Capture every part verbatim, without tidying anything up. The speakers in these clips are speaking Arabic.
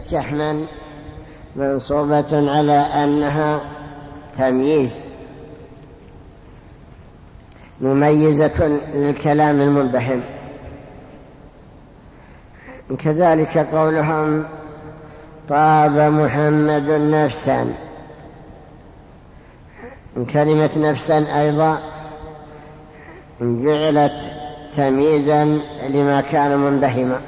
شحما منصوبة على أنها تمييز مميزة للكلام المنبهم. كذلك قولهم طاب محمد نفسا، كلمة نفسا أيضا جعلت تمييزا لما كان منبهما.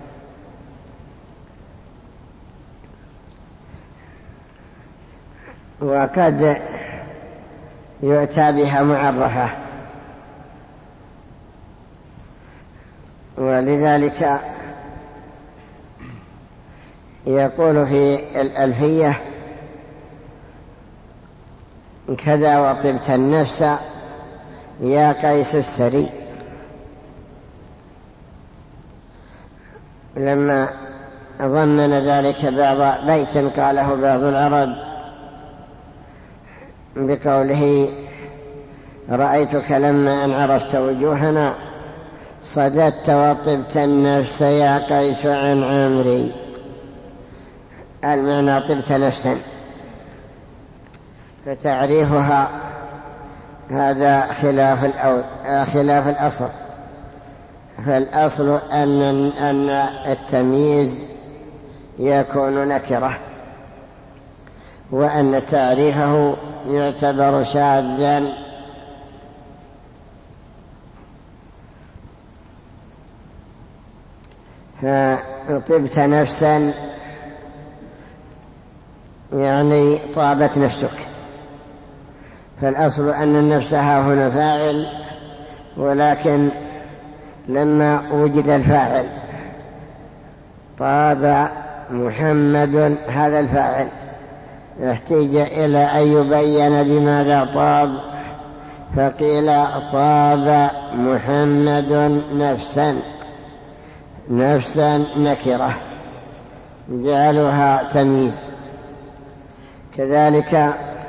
وقد يؤتى بها معرفة، ولذلك يقول في الألفية كذا وطبت النفس يا قيس السري، لما ضمن ذلك بعض بيت قاله بعض العرب بقوله رأيتك لما أن عرفت وجوهنا صددت وطبت النفس يا قيس عن عمري، المعنى طبت نفسا. فتعريفها هذا خلاف خلاف الأصل، فالأصل أن أن التمييز يكون نكرة، وأن تعريفه يعتبر شاذا. فطبت نفسا يعني طابت نفسك، فالأصل أن النفس ها هنا فاعل، ولكن لما وجد الفاعل طاب محمد هذا الفاعل احتاج إلى أن يبين بماذا طاب، فقيل طاب محمد نفسا، نفسا نكرة جعلها تمييز. كذلك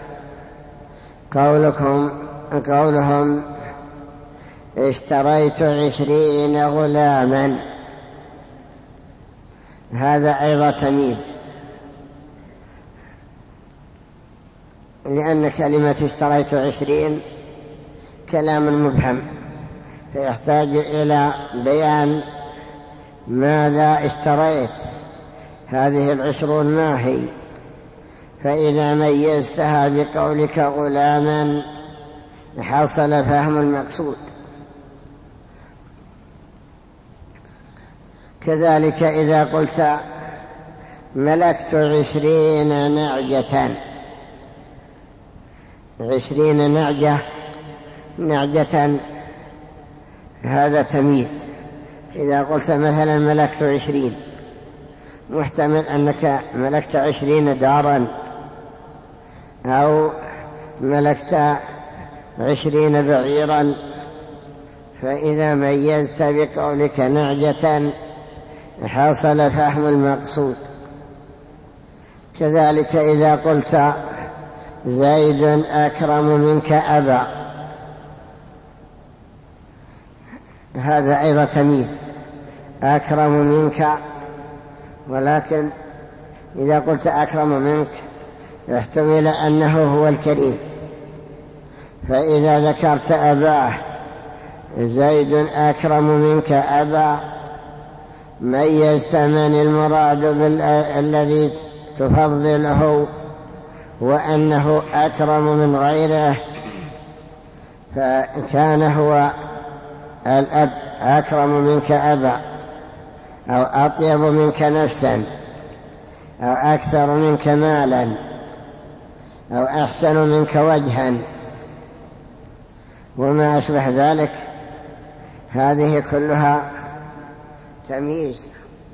قولكم قولهم اشتريت عشرين غلاما، هذا أيضا تمييز، لأن كلمة اشتريت عشرين كلام مبهم، فيحتاج إلى بيان ماذا اشتريت، هذه العشرون ما هي. فإذا ميزتها بقولك غلاما حصل فهم المقصود. كذلك إذا قلت ملكت عشرين نعجة، عشرين نعجة نعجة هذا تمييز. إذا قلت مثلا ملكت عشرين، محتمل أنك ملكت عشرين دارا، أو ملكت عشرين بعيرا، فإذا ميزت بقولك نعجة حصل فهم المقصود. كذلك إذا قلت زيد أكرم منك أبا، هذا أيضا تمييز، أكرم منك، ولكن إذا قلت أكرم منك يحتمل أنه هو الكريم، فإذا ذكرت أباه زيد أكرم منك أبا ميزت من المراد بالذي تفضله وأنه أكرم من غيره، فكان هو الأب أكرم منك أبا، أو أطيب منك نفسا، أو أكثر منك مالا، أو أحسن منك وجها، وما أشبه ذلك. هذه كلها تمييز.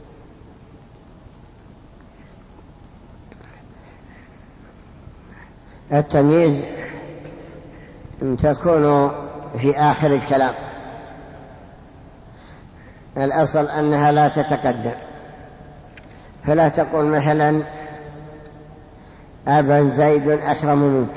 التمييز تكون في آخر الكلام، الأصل أنها لا تتقدم، فلا تقول مثلا أبا زيد أكرم منك،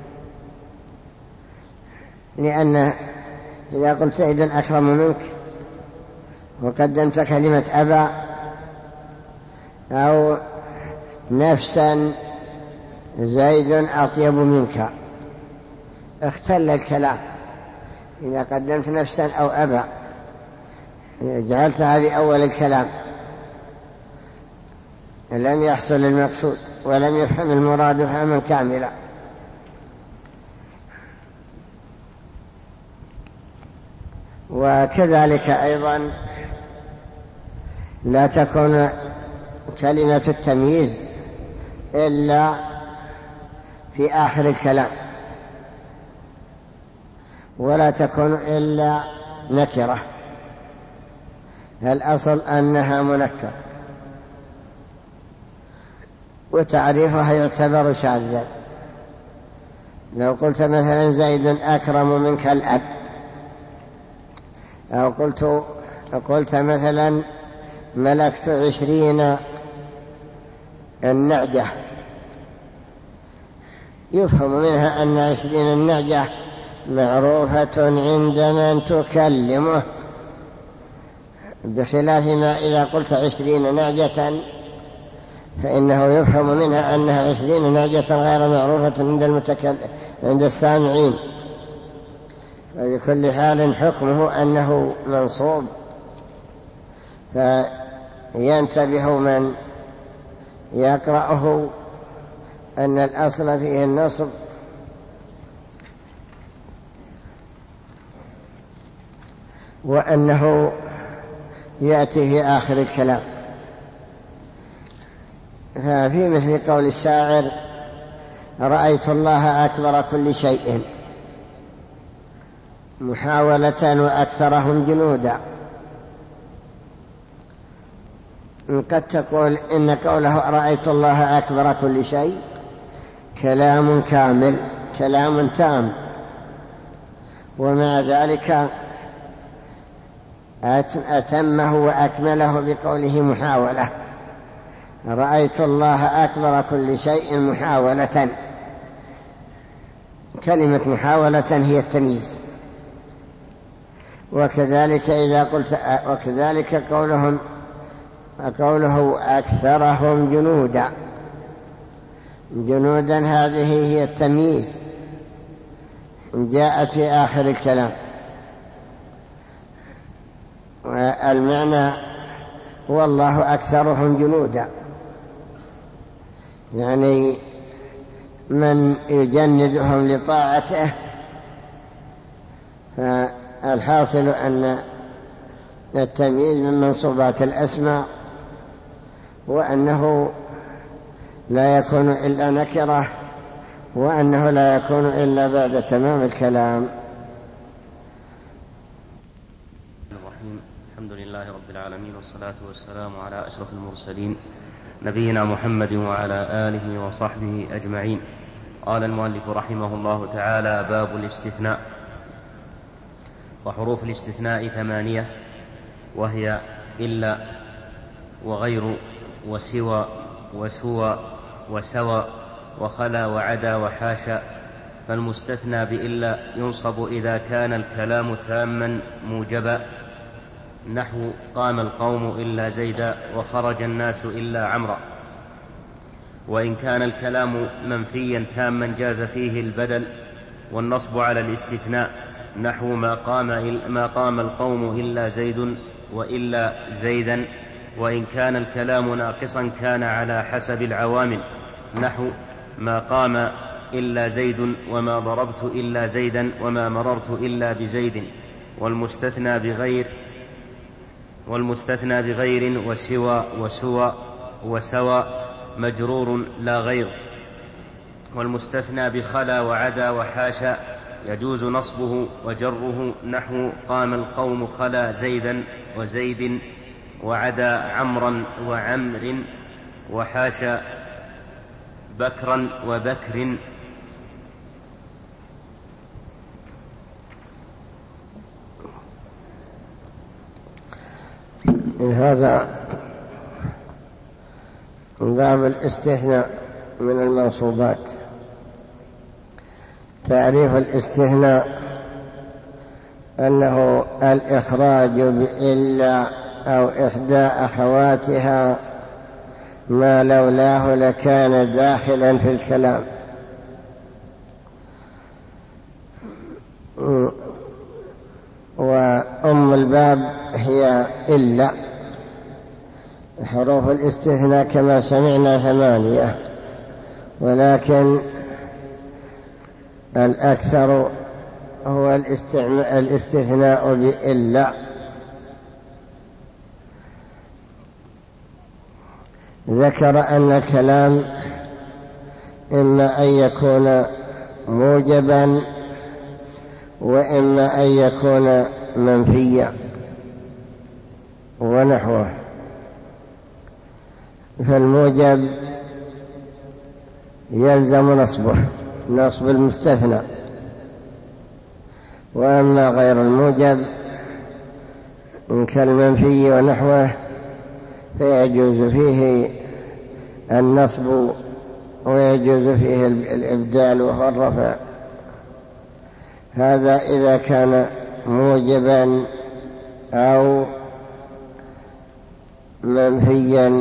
لأن إذا قلت زيد أكرم منك وقدمت كلمة أبا أو نفسا زيد أطيب منك، اختل الكلام. إذا قدمت نفسا أو أبا جعلتها بأول الكلام لم يحصل المقصود ولم يفهم المراد فهما كاملا. وكذلك أيضا لا تكون كلمة التمييز إلا في آخر الكلام، ولا تكون إلا نكرة، الأصل أنها منكر، وتعريفها يعتبر شاذا. لو قلت مثلا زيد أكرم منك الأب، أو قلت, قلت مثلا ملكت عشرين النعجة، يفهم منها أن عشرين النعجة معروفة عند من تكلمه، بخلاف ما إذا قلت عشرين نعجة فإنه يفهم منها أنها عشرين نعجة غير معروفة عند المتكلم عند السامعين. وبكل حال حكمه أنه منصوب، فينتبه من يقرأه أن الأصل فيه النصب، وأنه يأتي في آخر الكلام. ففي مثل قول الشاعر رأيت الله أكبر كل شيء محاولة وأكثرهم جنودا، قد تقول إن قوله رأيت الله أكبر كل شيء كلام كامل، كلام تام، ومع ذلك أتمه وأكمله بقوله محاولة. رأيت الله أكبر كل شيء محاولة، كلمة محاولة هي التمييز. وكذلك إذا قلت وكذلك قولهم قوله أكثرهم جنودا، جنودا هذه هي التمييز، جاءت في آخر الكلام، والمعنى هو الله أكثرهم جنودا، يعني من يجندهم لطاعته. فالحاصل أن التمييز من منصوبات الأسماء، وأنه لا يكون إلا نكرة، وأنه لا يكون إلا بعد تمام الكلام. الرحيم. الحمد لله رب العالمين، والصلاة والسلام على أشرف المرسلين نبينا محمد وعلى آله وصحبه أجمعين. قال المؤلف رحمه الله تعالى: باب الاستثناء. وحروف الاستثناء ثمانية، وهي إلا وغير وسوى وسوى وسوى وخلا وعدا وحاشا. فالمستثنى بإلا ينصب إذا كان الكلام تاما موجبا، نحو قام القوم إلا زيدا وخرج الناس إلا عمرا. وإن كان الكلام منفيا تاما جاز فيه البدل والنصب على الاستثناء، نحو ما قام, ما قام القوم إلا زيد وإلا زيدا. وإن كان الكلام ناقصا كان على حسب العوامل، نحو ما قام إلا زيد وما ضربت إلا زيدا وما مررت إلا بزيد. والمستثنى بغير والمستثنى بغير وسوى وسوى وسوى مجرور لا غير. والمستثنى بخلا وعدا وحاشا يجوز نصبه وجره، نحو قام القوم خلا زيدا وزيد وعدا عمرا وعمر وحاشا بكرا وبكر. هذا باب الاستثناء من المنصوبات. تعريف الاستثناء أنه الإخراج بإلا أو إحدى أخواتها ما لولاه لكان داخلا في الكلام. وأم الباب هي إلا. حروف الاستثناء كما سمعنا ثمانية، ولكن الأكثر هو الاستثناء بإلا. ذكر أن الكلام إما أن يكون موجبا وإما أن يكون منفيا ونحوه. فالموجب يلزم نصبه نصب المستثنى، وأما غير الموجب كالمنفي ونحوه فيجوز فيه النصب ويجوز فيه الإبدال وهو الرفع. هذا إذا كان موجبا أو منفيا.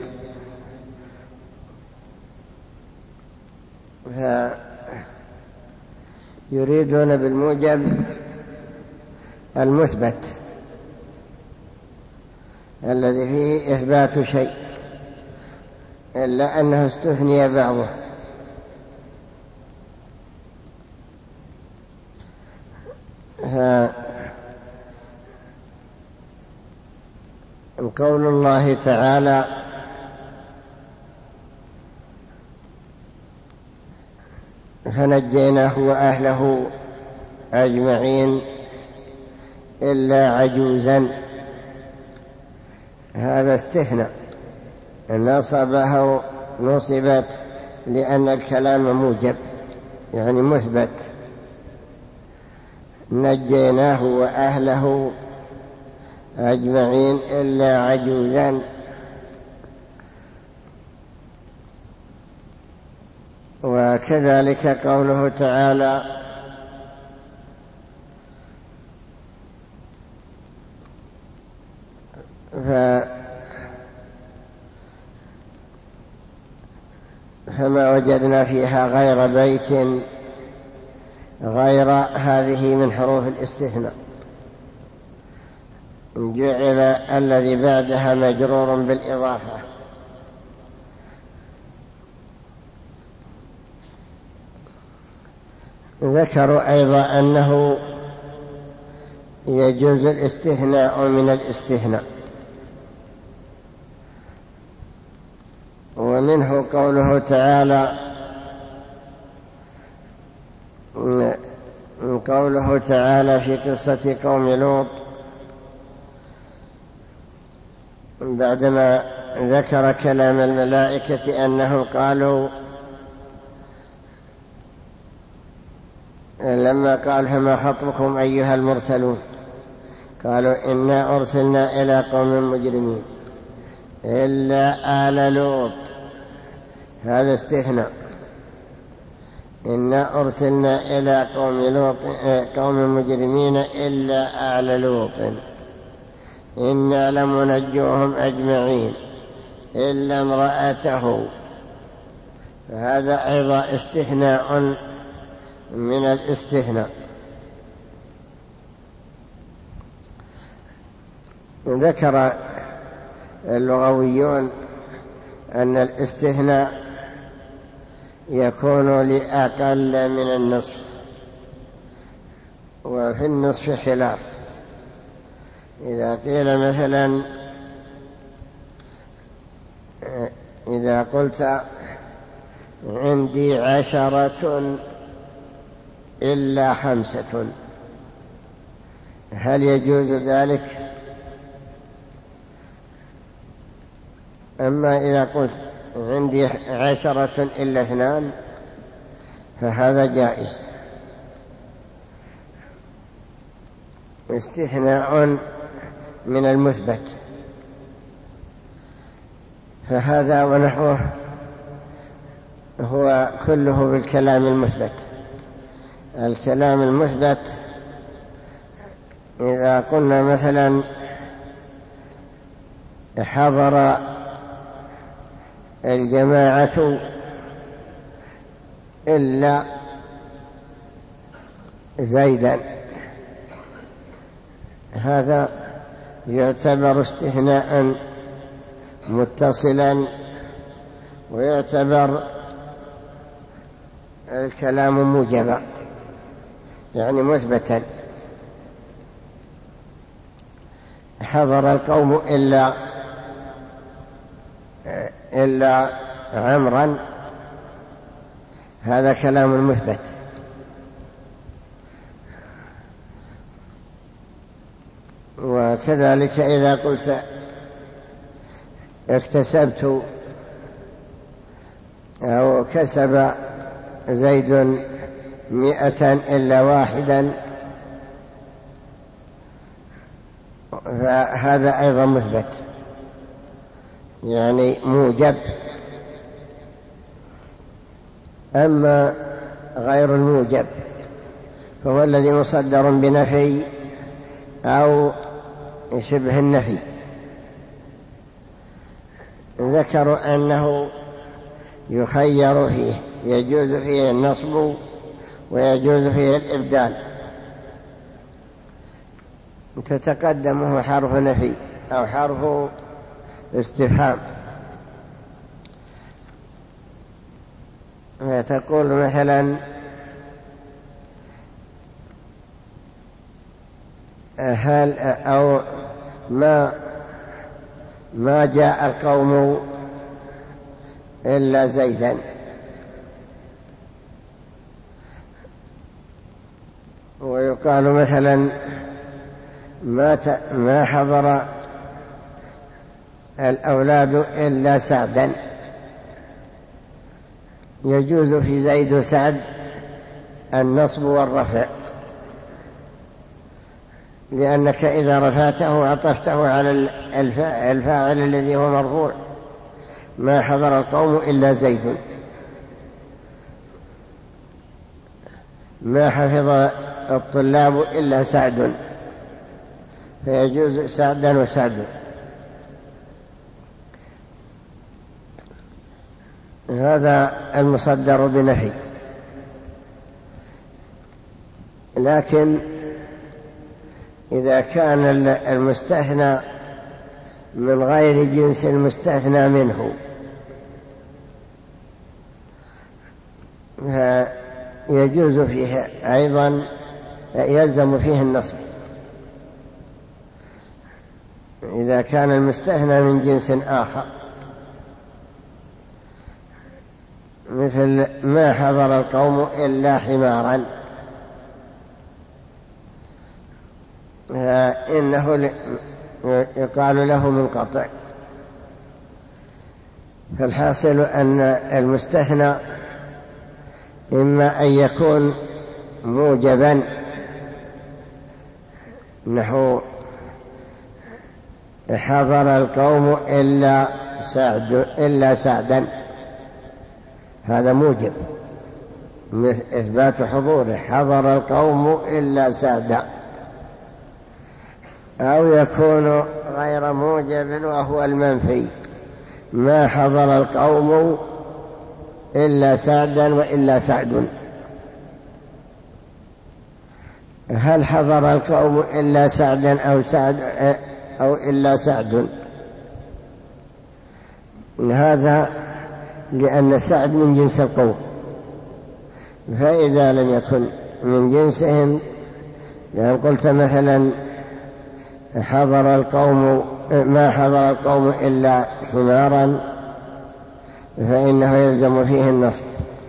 فيريدون بالموجب المثبت الذي فيه إثبات شيء إلا أنه استثني بعضه. قول الله تعالى: فنجيناه وأهله أجمعين إلا عجوزا، هذا استثناء نصبه نصبت لأن الكلام موجب يعني مثبت. نجيناه وأهله أجمعين إلا عجوزا. وكذلك قوله تعالى: فما وجدنا فيها غير بيت، غير هذه من حروف الاستثناء، جعل الذي بعدها مجرور بالإضافة. ذكروا أيضا أنه يجوز الاستثناء من الاستثناء، ومنه قوله تعالى قوله تعالى في قصة قوم لوط بعدما ذكر كلام الملائكة أنهم قالوا لما قال: فما خطبكم أيها المرسلون؟ قالوا: إنا أرسلنا إلى قوم مجرمين إلا آل لوط. هذا استثناء. إنا أرسلنا إلى قوم لوط قوم مجرمين إلا آل لوط إنا لمنجوهم أجمعين إلا امرأته. فهذا أيضا استثناء من الاستثناء. ذكر اللغويون أن الاستثناء يكون لأقل من النصف، وفي النصف خلاف. إذا قيل مثلا إذا قلت عندي عشرة إلا خمسة، هل يجوز ذلك؟ أما إذا قلت عندي عشرة إلا اثنان فهذا جائز. استثناء من المثبت. فهذا ونحوه هو كله بالكلام المثبت. الكلام المثبت إذا قلنا مثلا حضر الجماعة إلا زيدا، هذا يعتبر استثناء متصلا، ويعتبر الكلام موجبا يعني مثبتا. حضر القوم إلا إلا عمرا، هذا كلام مثبت. وكذلك إذا قلت اكتسبت أو كسب زيد مئة إلا واحدا، فهذا أيضا مثبت يعني موجب. أما غير الموجب فهو الذي مصدر بنفي أو شبه النفي. ذكروا أنه يخير فيه، يجوز فيه النصب ويجوز فيه الإبدال، تتقدمه حرف نفي أو حرف استفهام. فتقول مثلا هل أو ما ما جاء القوم إلا زيدا، ويقال مثلا ما ما حضر الأولاد إلا سعدا، يجوز في زيد وسعد النصب والرفع، لأنك إذا رفعته عطفته على الفاعل الذي هو مرفوع. ما حضر القوم إلا زيد، ما حفظ الطلاب إلا سعد، فيجوز سعدا وسعد. هذا المصدر بنفي. لكن إذا كان المستثنى من غير جنس المستثنى منه يجوز فيه أيضا، يلزم فيه النصب. إذا كان المستثنى من جنس آخر، مثل ما حضر القوم إلا حمارا، إنه يقال له منقطع. فالحاصل أن المستثنى إما أن يكون موجبا، نحو حضر القوم إلا سعد إلا سعدا، هذا موجب إثبات حضوره، حضر القوم إلا سعدا. أو يكون غير موجب وهو المنفي، ما حضر القوم إلا سعدا وإلا سعد. هل حضر القوم إلا سعدا أو سعد أو إلا سعد؟ هذا لأن سعد من جنس القوم، فإذا لم يكن من جنسهم، يعني قلت مثلا حضر القوم ما حضر القوم إلا حمارا، فإنه يلزم فيه النصب.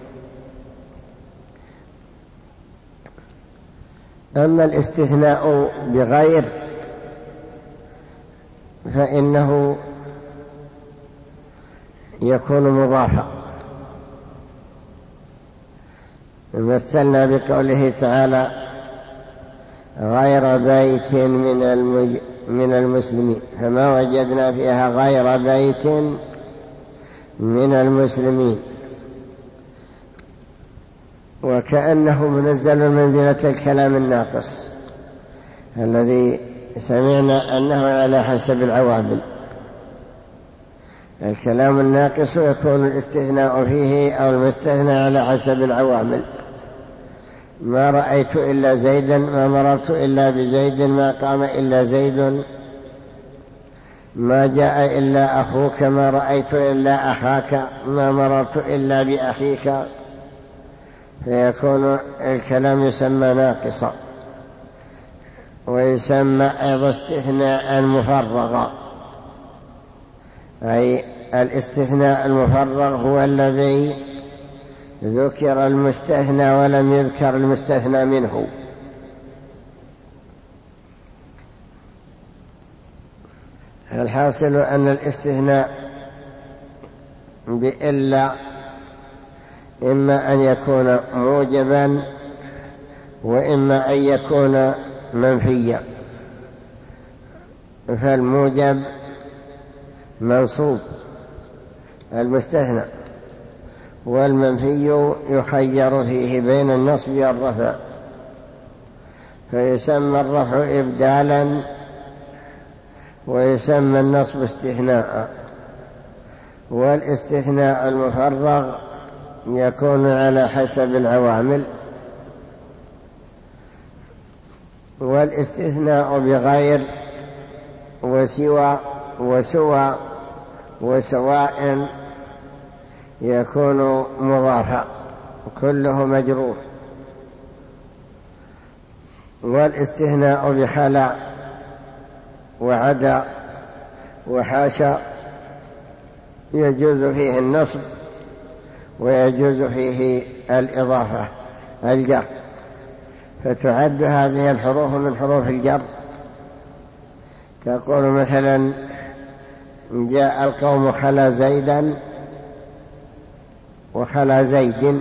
أما الاستثناء بغير فإنه يكون مضافا. مثلنا بقوله تعالى غير بيت من المج... من المسلمين، فما وجدنا فيها غير بيت من المسلمين، وكأنه منزل منزلة الكلام الناقص الذي سمعنا أنه على حسب العوامل. الكلام الناقص يكون الاستثناء فيه أو المستثنى على حسب العوامل. ما رأيت إلا زيدا، ما مررت إلا بزيد، ما قام إلا زيد، ما جاء إلا أخوك، ما رأيت إلا أخاك، ما مررت إلا بأخيك، فيكون الكلام يسمى ناقصا. ويسمى أيضا استثناء مفرغا، أي الاستثناء المفرغ هو الذي ذكر المستثنى ولم يذكر المستثنى منه. الحاصل أن الاستثناء بإلا إما أن يكون موجبا وإما أن يكون منفيا. فالموجب منصوب المستثنى، والمنفي يخير فيه بين النصب والرفع، فيسمى الرفع إبدالا ويسمى النصب استثناء. والاستثناء المفرغ يكون على حسب العوامل. والاستثناء بغير وسوى وسوى وسواء يكون مضافا، كله مجرور. والاستثناء بخلا وعدا وحاشا يجوز فيه النصب ويجوز فيه الإضافة الجر، فتعد هذه الحروف من حروف الجر. تقول مثلا جاء القوم خلا زيدا وخلا زيد،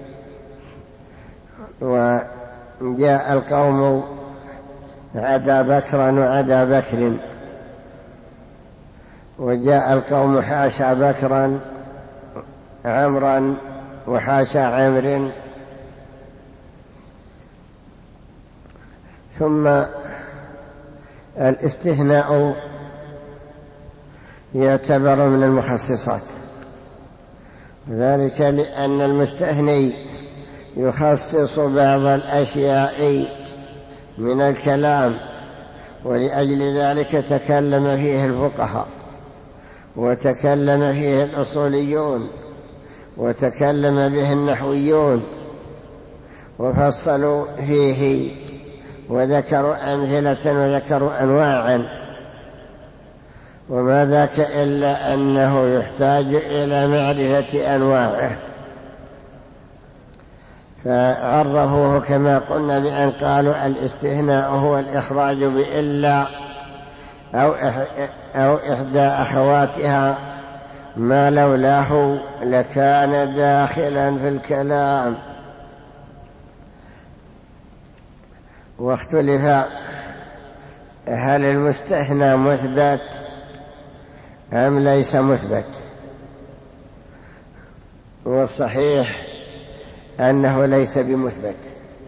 وجاء القوم عدا بكرا وعدا بكر، وجاء القوم حاشا بكرا عمرا وحاشا عمر. ثم الاستثناء يعتبر من المخصصات، ذلك لأن المستثني يخصص بعض الأشياء من الكلام، ولأجل ذلك تكلم فيه الفقهاء وتكلم فيه الأصوليون وتكلم به النحويون وفصلوا فيه وذكروا أمثلة وذكروا أنواعا. وما ذاك إلا أنه يحتاج إلى معرفة أنواعه، فعرفوه كما قلنا بأن قالوا الاستثناء هو الإخراج بإلا أو أو إحدى أخواتها ما لولاه لكان داخلا في الكلام. واختلف هل المستثنى مثبت أم ليس مثبت، والصحيح أنه ليس بمثبت،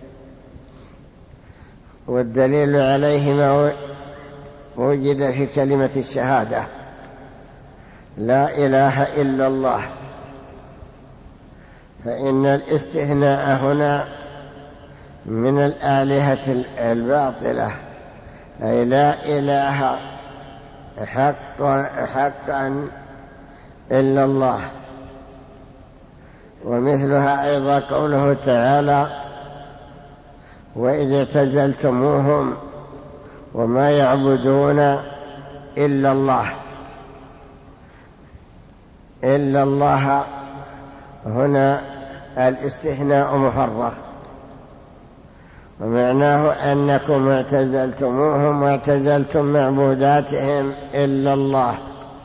والدليل عليه ما وجد في كلمة الشهادة لا إله إلا الله، فإن الاستثناء هنا من الآلهة الباطلة، أي لا إله حقا, حقا إلا الله. ومثلها أيضا قوله تعالى وإذا اعتزلتموهم وما يعبدون إلا الله. إلا الله هنا الاستثناء مفرغ، ومعناه أنكم اعتزلتموهم واعتزلتم معبوداتهم إلا الله.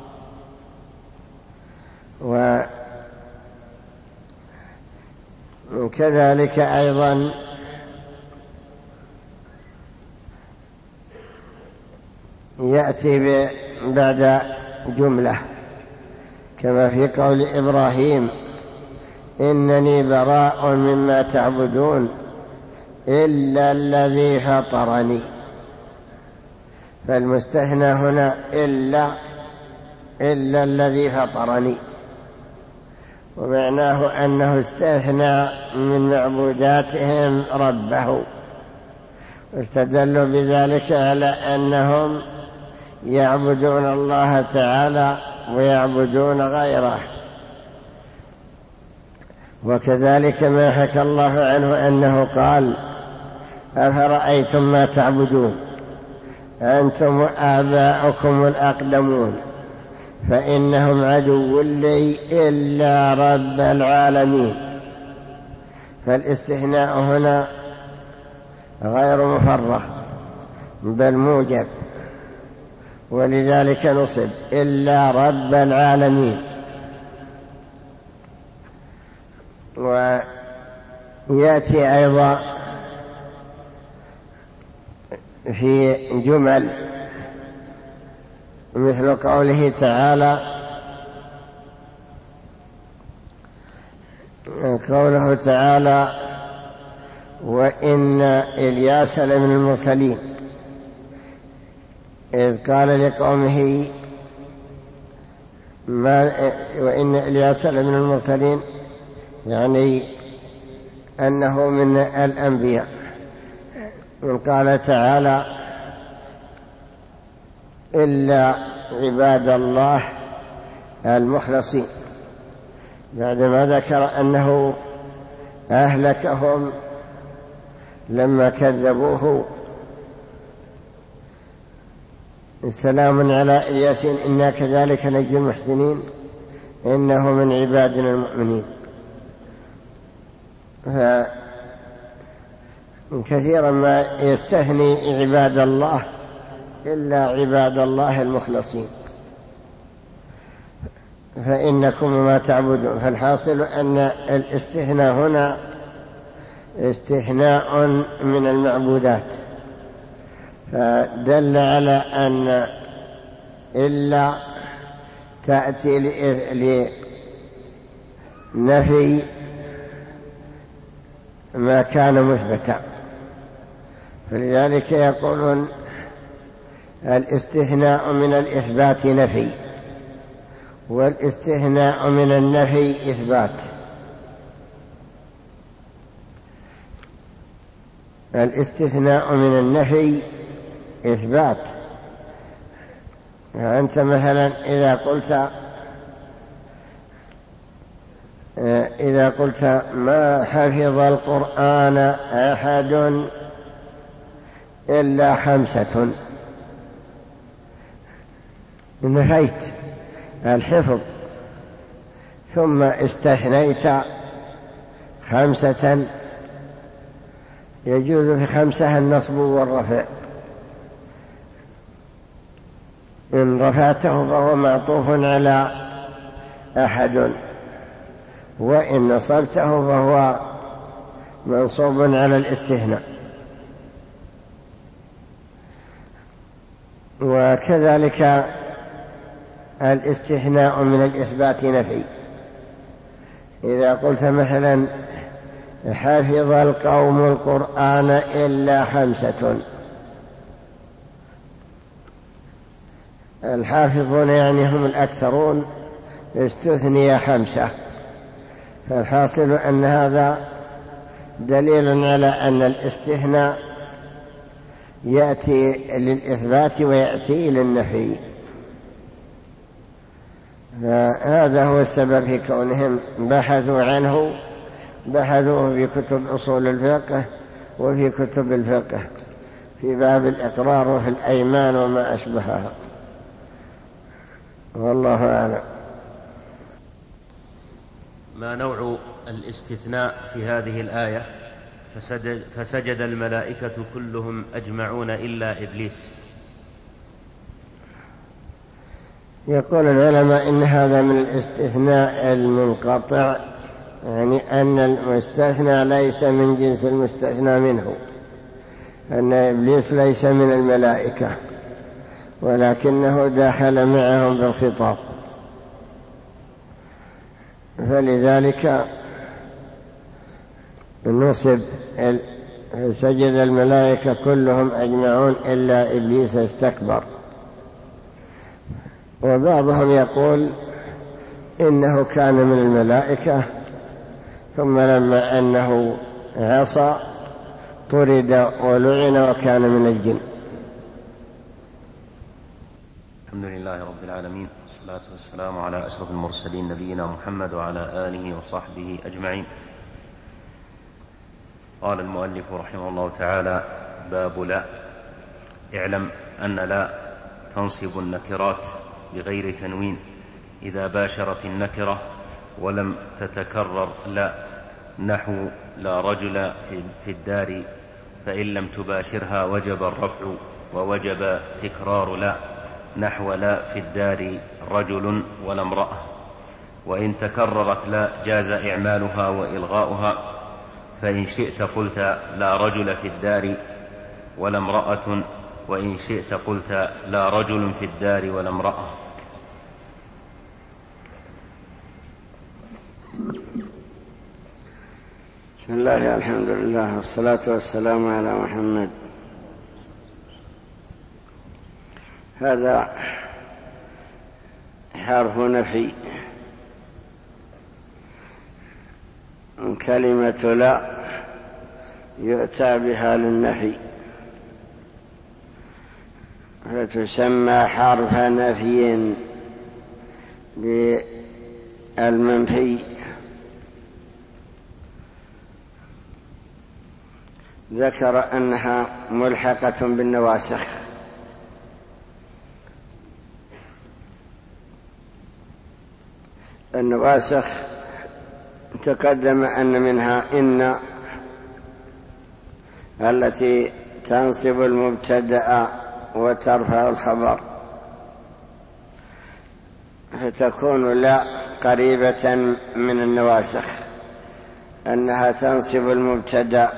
وكذلك أيضا يأتي بعد جملة كما في قول إبراهيم إنني براء مما تعبدون إلا الذي فطرني. فالمستثنى هنا إلا إلا الذي فطرني. ومعناه أنه استثنى من معبوداتهم ربه، واستدلوا بذلك على أنهم يعبدون الله تعالى ويعبدون غيره. وكذلك ما حكى الله عنه أنه قال: أفرأيتم ما تعبدون أنتم وآباؤكم الأقدمون فإنهم عدو لي إلا رب العالمين. فالاستثناء هنا غير مفرغ بل موجب، ولذلك نصب إلا رب العالمين. ويأتي أيضا في جمل مثل قوله تعالى قوله تعالى: وإن إلياس لمن المرسلين إذ قال لقومه ما وإن إلياس لمن المرسلين، يعني أنه من الأنبياء. قال تعالى: إلا عباد الله المخلصين، بعدما ذكر أنه أهلكهم لما كذبوه. سلام على إلياسين إنا كذلك نجزي المحسنين إنه من عبادنا المؤمنين. كثيرا ما يستثني عباد الله إلا عباد الله المخلصين، فإنكم ما تعبدون. فالحاصل أن الاستثناء هنا استثناء من المعبودات، فدل على أن إلا تأتي لنفي ما كان مثبتا. فلذلك يقولون الاستثناء من الإثبات نفي، والاستثناء من النفي إثبات. الاستثناء من النفي إثبات. أنت مثلا إذا قلت إذا قلت ما حفظ القرآن أحد إلا خمسة، نفيت الحفظ ثم استثنيت خمسة، يجوز في خمسة النصب والرفع. إن رفعته فهو معطوف على أحد، وإن نصبته فهو منصوب على الاستثناء. وكذلك الاستثناء من الإثبات نفي. إذا قلت مثلا حفظ القوم القرآن إلا خمسة، الحافظون يعني هم الأكثرون، استثني خمسة. فالحاصل أن هذا دليل على أن الاستثناء يأتي للإثبات ويأتي للنفي. فهذا هو السبب في كونهم بحثوا عنه، بحثوه في كتب أصول الفقه وفي كتب الفقه في باب الإقرار وفي الأيمان وما أشبهها، والله أعلم. ما نوع الاستثناء في هذه الآية؟ فسجد, فسجد الملائكة كلهم أجمعون إلا إبليس. يقول العلماء إن هذا من الاستثناء المنقطع، يعني أن المستثنى ليس من جنس المستثنى منه، أن إبليس ليس من الملائكة ولكنه دخل معهم بالخطاب، فلذلك نصب سجد الملائكة كلهم أجمعون إلا إبليس استكبر. وبعضهم يقول إنه كان من الملائكة ثم لما أنه عصى طرد ولعن وكان من الجن. الحمد لله رب العالمين، والصلاة والسلام على أشرف المرسلين نبينا محمد وعلى آله وصحبه أجمعين. قال المؤلف رحمه الله تعالى: باب لا. اعلم أن لا تنصب النكرات بغير تنوين إذا باشرت النكرة ولم تتكرر لا، نحو لا رجل في الدار فإن لم تباشرها وجب الرفع ووجب تكرار لا، نحو لا في الدار رجل ولا امرأة. وإن تكررت لا جاز إعمالها وإلغاؤها، فإن شئت قلت لا رجل في الدار ولا امرأة، وإن شئت قلت لا رجل في الدار ولا امرأة. بسم الله الحمد لله والصلاة والسلام على محمد. هذا حرف نفي، كلمة لا يؤتى بها للنفي فتسمى حرف نفي للمنفي. ذكر أنها ملحقة بالنواسخ، النواسخ تقدم أن منها إن التي تنصب المبتدأ وترفع الخبر، فتكون لا قريبة من النواسخ أنها تنصب المبتدأ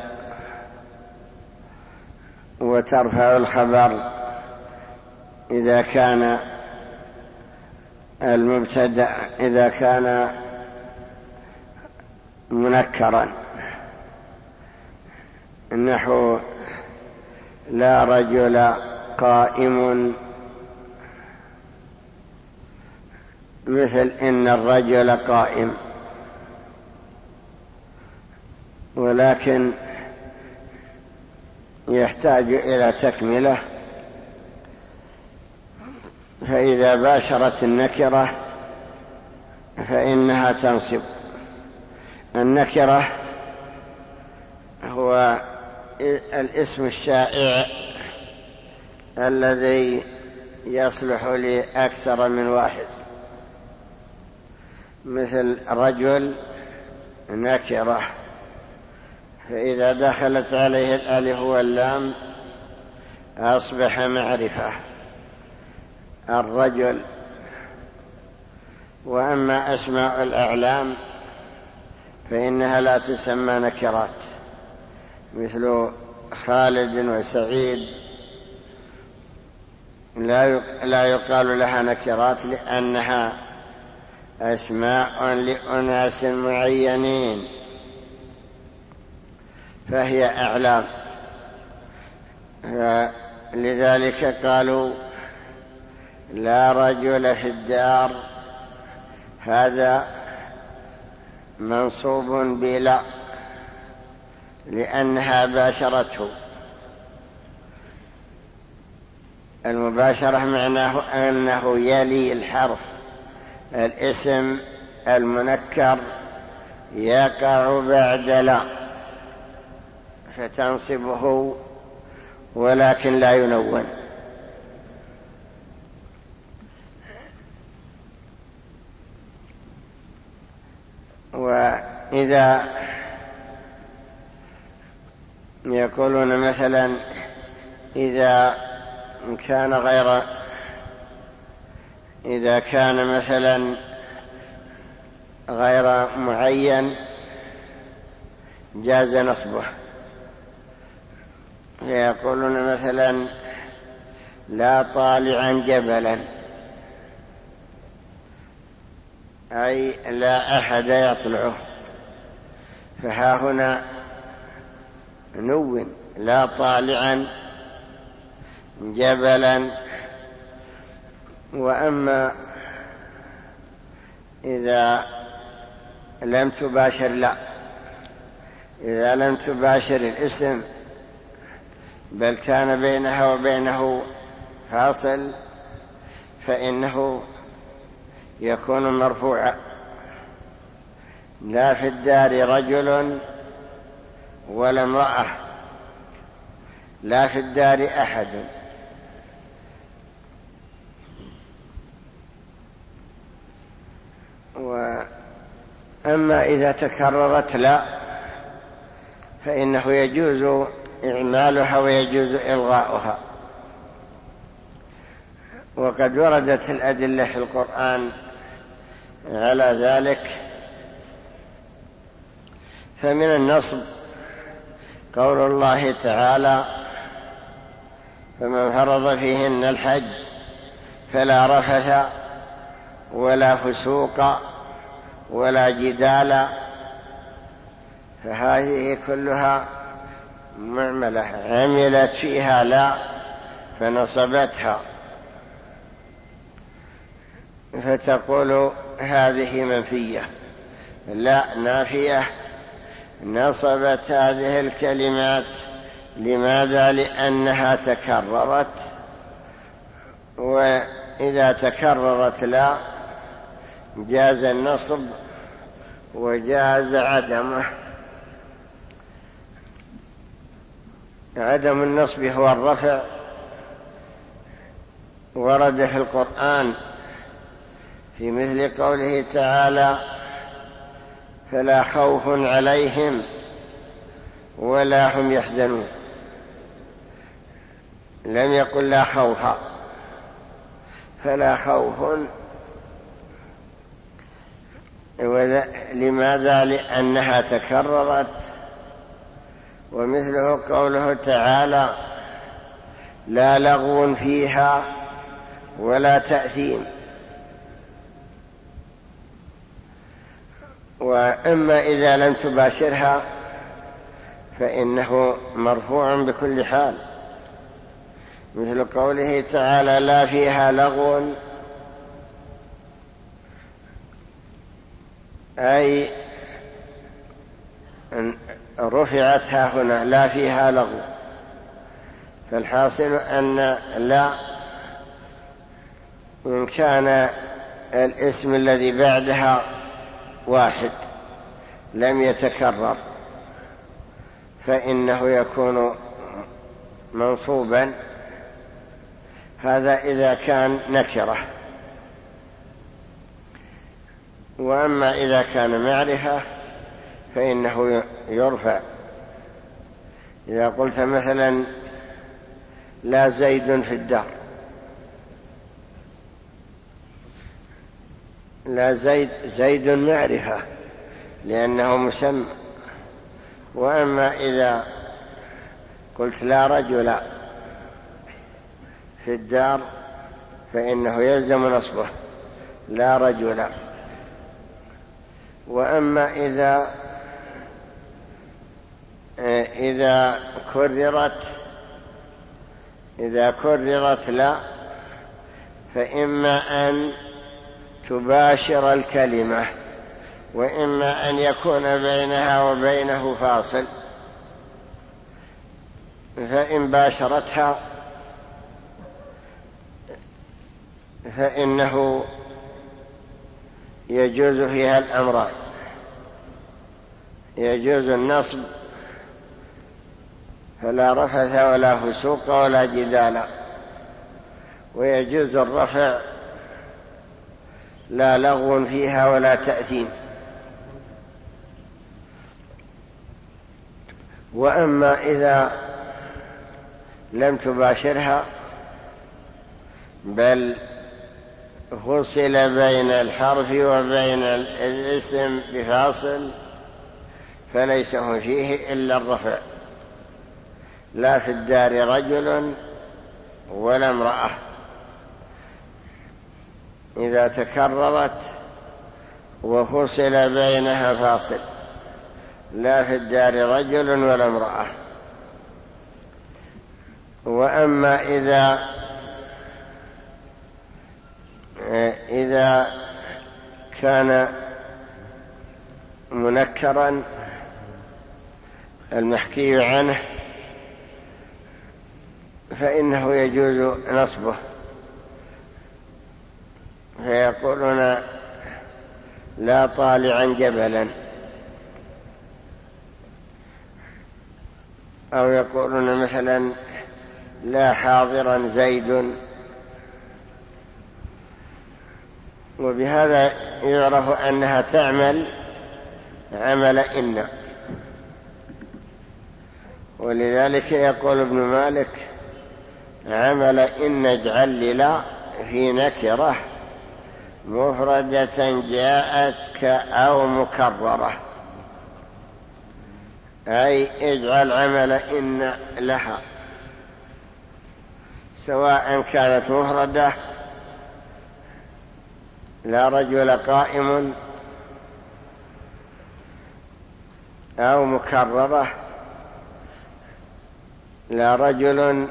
وترفع الخبر إذا كان المبتدأ إذا كان منكرا، نحو لا رجل قائم، مثل إن الرجل قائم، ولكن يحتاج إلى تكملة. فإذا باشرت النكرة فإنها تنصب. النكرة هو الاسم الشائع الذي يصلح لأكثر من واحد، مثل رجل نكرة، فإذا دخلت عليه الألف واللام أصبح معرفة الرجل. وأما أسماء الأعلام فإنها لا تسمى نكرات، مثل خالد وسعيد لا يقال لها نكرات لأنها أسماء لأناس معينين، فهي أعلام. لذلك قالوا لا رجل في الدار، هذا منصوب بلا لأنها باشرته. المباشرة معناه أنه يلي الحرف، الاسم المنكر يقع بعد لا فتنصبه ولكن لا ينون. وإذا يقولون مثلا إذا كان غير إذا كان مثلا غير معين جاز نصبه، يقولون مثلا لا طالعا جبلا، أي لا أحد يطلعه، فها هنا نون لا طالعا جبلا وأما إذا لم تباشر لا إذا لم تباشر الاسم بل كان بينها وبينه فاصل فإنه يكون مرفوعا. لا في الدار رجل ولا امرأة، لا في الدار أحد. وأما إذا تكررت لا فإنه يجوز إعمالها ويجوز إلغاؤها. وقد وردت الأدلة في القرآن على ذلك. فمن النصب قول الله تعالى: فمن فرض فيهن الحج فلا رفث ولا فسوق ولا جدال. فهذه كلها معملة عملت فيها لا فنصبتها، فتقول هذه منفية. لا، نافية، نصبت هذه الكلمات. لماذا؟ لأنها تكررت، وإذا تكررت لا جاز النصب وجاز عدمه. عدم النصب هو الرفع، ورد في القرآن في مثل قوله تعالى: فلا خوف عليهم ولا هم يحزنون. لم يقل لا خوف، فلا خوف. لماذا؟ لأنها تكررت. ومثله قوله تعالى: لا لغو فيها ولا تأثيم. وأما إذا لم تباشرها فإنه مرفوع بكل حال، مثل قوله تعالى: لا فيها لغو، أي رفعتها هنا، لا فيها لغو. فالحاصل أن لا إن كان الاسم الذي بعدها واحد لم يتكرر فإنه يكون منصوبا. هذا إذا كان نكرة. وأما إذا كان معرفة فإنه يرفع. إذا قلت مثلا: لا زيد في الدار، لا زيد، زيد معرفة لأنه مسمى. وأما إذا قلت: لا رجل في الدار، فإنه يلزم نصبه، لا رجل. وأما إذا إذا كررت إذا كررت لا فإما أن تباشر الكلمة، وإما أن يكون بينها وبينه فاصل. فإن باشرتها فإنه يجوز فيها الأمران: يجوز النصب فلا رفث ولا فسوق ولا جدال، ويجوز الرفع لا لغو فيها ولا تأثيم. وأما إذا لم تباشرها بل فصل بين الحرف وبين الاسم بفاصل فليس فيه إلا الرفع. لا في الدار رجل ولا امرأة إذا تكررت وفصل بينها فاصل، لا في الدار رجل ولا امرأة. وأما إذا إذا كان منكرا المحكي عنه فإنه يجوز نصبه، فيقولون لا طالعا جبلا، أو يقولون مثلا لا حاضرا زيد، وبهذا يعرف أنها تعمل عمل إن. ولذلك يقول ابن مالك عمل إن اجعل لا في نكرة مفردة جاءتك أو مكررة، أي اجعل عمل إن لها سواء كانت مفردة لا رجل قائم أو مكررة لا رجل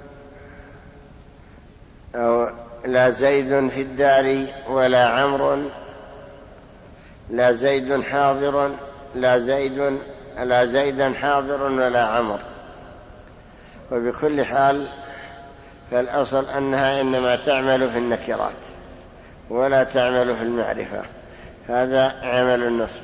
أو لا زيد في الدار ولا عمرو، لا زيد حاضر لا زيد لا زيدا حاضر ولا عمر. وبكل حال فالأصل أنها إنما تعمل في النكرات ولا تعمل في المعرفة، هذا عمل النصب.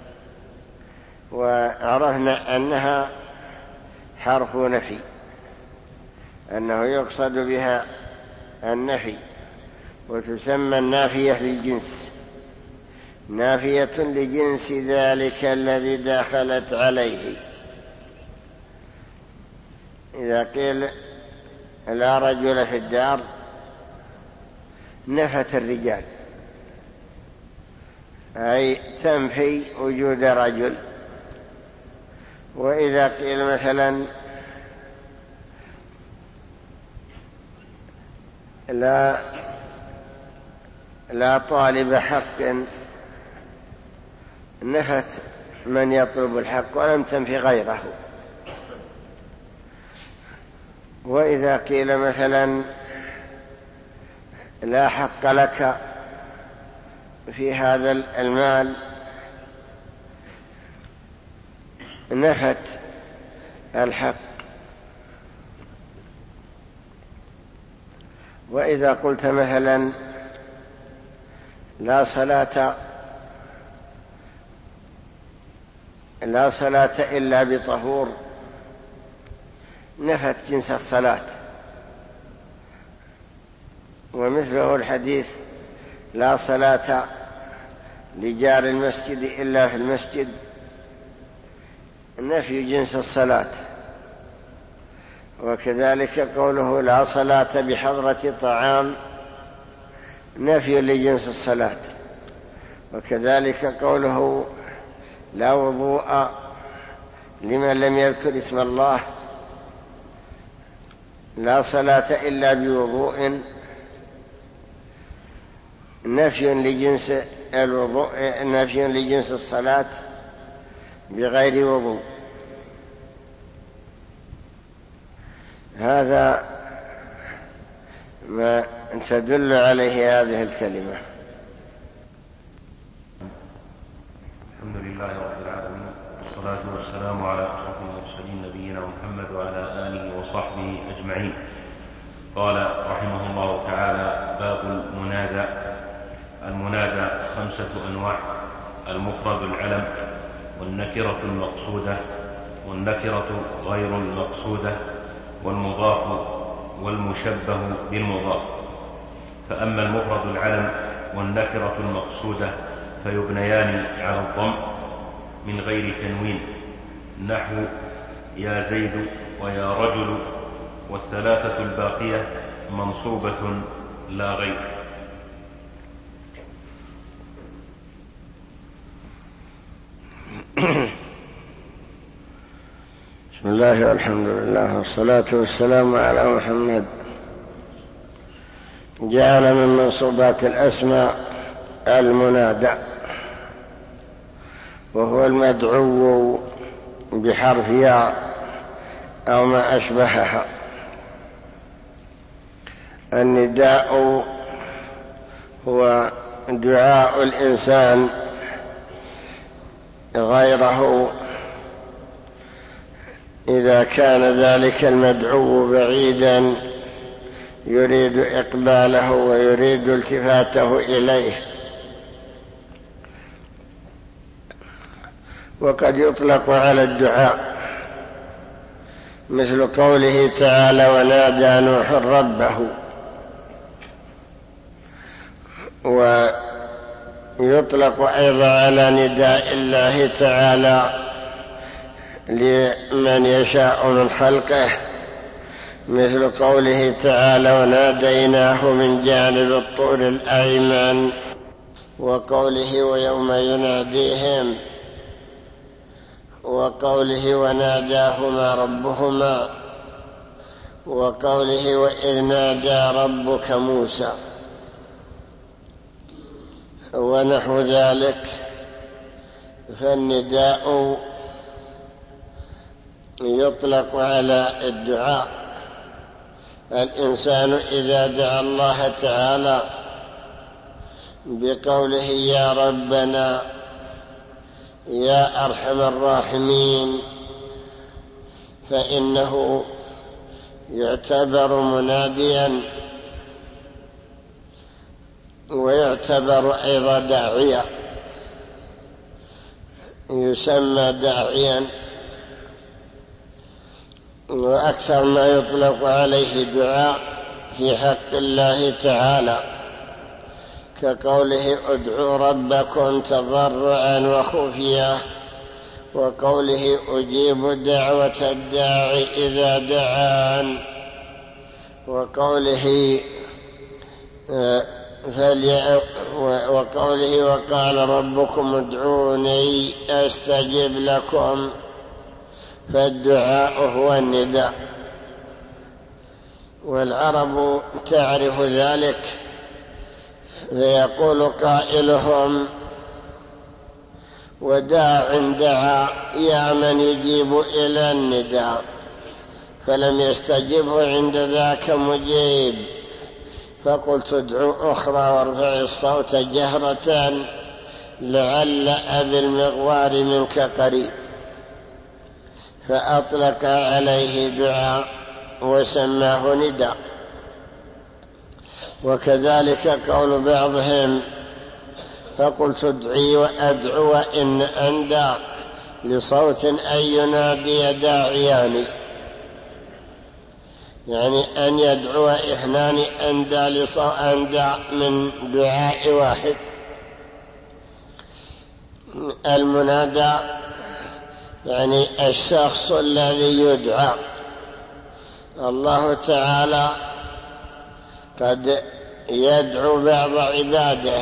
وعرفنا أنها حرف نفي، أنه يقصد بها النفي، وتسمى النافية للجنس، نافية لجنس ذلك الذي دخلت عليه. إذا قيل لا رجل في الدار نفت الرجال، أي تنفي وجود رجل. وإذا قيل مثلا لا لا طالب حق نفت من يطلب الحق ولم تنفي غيره. وإذا قيل مثلا لا حق لك في هذا المال نفت الحق. وإذا قلت مثلا لا صلاة لا صلاة إلا بطهور نفت جنس الصلاة. ومثله الحديث لا صلاة لجار المسجد إلا في المسجد نفي جنس الصلاة. وكذلك قوله لا صلاة بحضرة طعام نفي لجنس الصلاة. وكذلك قوله لا وضوء لمن لم يذكر اسم الله، لا صلاة إلا بوضوء نفي لجنس الوضوء نفي لجنس الصلاة بغير وضوء. هذا ما تدل عليه هذه الكلمة. الحمد لله رب العالمين، والصلاة والسلام على أشرف المرسلين نبينا محمد وعلى آله وصحبه أجمعين. قال رحمه الله تعالى: باب المنادى. المنادى خمسة أنواع: المفرد العلم، والنكرة المقصودة، والنكرة غير المقصودة، والمضاف، والمشبه بالمضاف. فأما المفرد العلم والنكرة المقصودة فيبنيان على الضم من غير تنوين، نحو يا زيد ويا رجل، والثلاثة الباقية منصوبة لا غير. بسم الله والحمد لله والصلاة والسلام على محمد. جعل من منصوبات الأسماء المنادى، وهو المدعو بحرف ياء أو ما أشبهها. النداء هو دعاء الإنسان غيره إذا كان ذلك المدعو بعيدا يريد إقباله ويريد التفاته إليه. وقد يطلق على الدعاء مثل قوله تعالى: ونادى نوح ربه. ويطلق أيضا على نداء الله تعالى لمن يشاء من خلقه مثل قوله تعالى: وناديناه من جانب الطور الأيمن، وقوله: ويوم يناديهم، وقوله: وناداهما ربهما، وقوله: وإذ نادى ربك موسى، ونحو ذلك. فالنداء يطلق على الدعاء. الإنسان إذا دعا الله تعالى بقوله: يا ربنا يا أرحم الراحمين، فإنه يعتبر مناديا ويعتبر أيضا داعيا، يسمى داعيا. وأكثر ما يطلق عليه دعاء في حق الله تعالى كقوله: ادعوا ربكم تضرعا وخفيا، وقوله: أجيب دعوة الداعي إذا دعان، وقوله فلي وقوله: وقال ربكم ادعوني أستجب لكم. فالدعاء هو النداء، والعرب تعرف ذلك، فيقول قائلهم: وداع دعا يا من يجيب إلى النداء، فلم يستجبه عند ذاك مجيب. فقلت: ادعو أخرى وارفع الصوت جهرة، لعل أبي المغوار منك قريب. فأطلق عليه دعاء وسماه نداء. وكذلك قول بعضهم: فقلت ادعي وأدعو إن أندى لصوت أن ينادي داعيان، يعني أن يدعو إثنان أندى لصوت أندى من دعاء واحد. المنادى يعني الشخص الذي يدعى. الله تعالى قد يدعو بعض عباده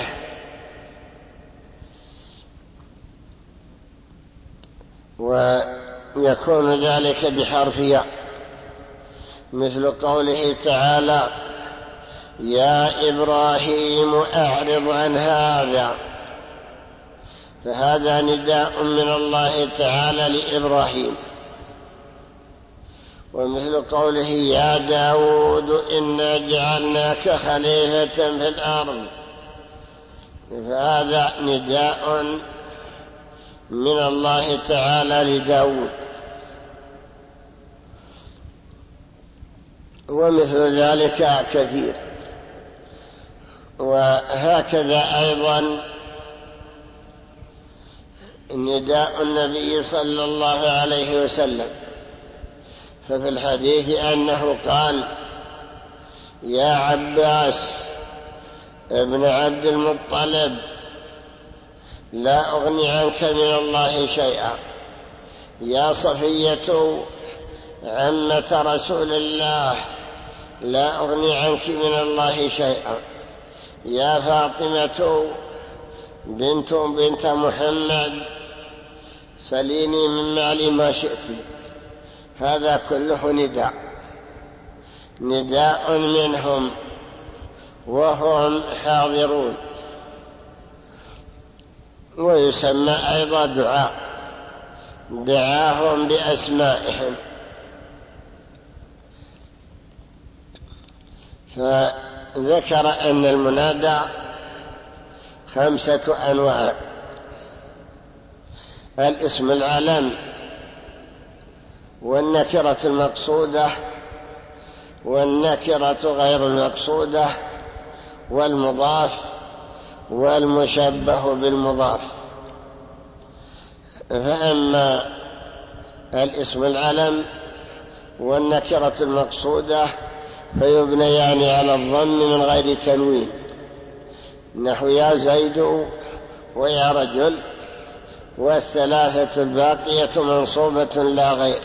ويكون ذلك بحرف ياء، مثل قوله تعالى: يا إبراهيم أعرض عن هذا. فهذا نداء من الله تعالى لإبراهيم. ومثل قوله: يا داود إنا جعلناك خليفة في الأرض. فهذا نداء من الله تعالى لداود. ومثل ذلك كثير. وهكذا أيضا نداء النبي صلى الله عليه وسلم، ففي الحديث أنه قال: يا عباس ابن عبد المطلب لا أغني عنك من الله شيئا. يا صفية عمة رسول الله لا أغني عنك من الله شيئا. يا فاطمة بنت بنت محمد سليني من مالي ما شئت. هذا كله نداء نداء منهم وهم حاضرون. ويسمى أيضا دعاء، دعاهم بأسمائهم. فذكر أن المنادى خمسة أنواع: الاسم العلم، والنكرة المقصودة، والنكرة غير المقصودة، والمضاف، والمشبه بالمضاف. فأما الاسم العلم والنكرة المقصودة فيبنيان على الضم من غير تنوين، نحو يا زيد ويا رجل، والثلاثة الباقية منصوبة لا غير.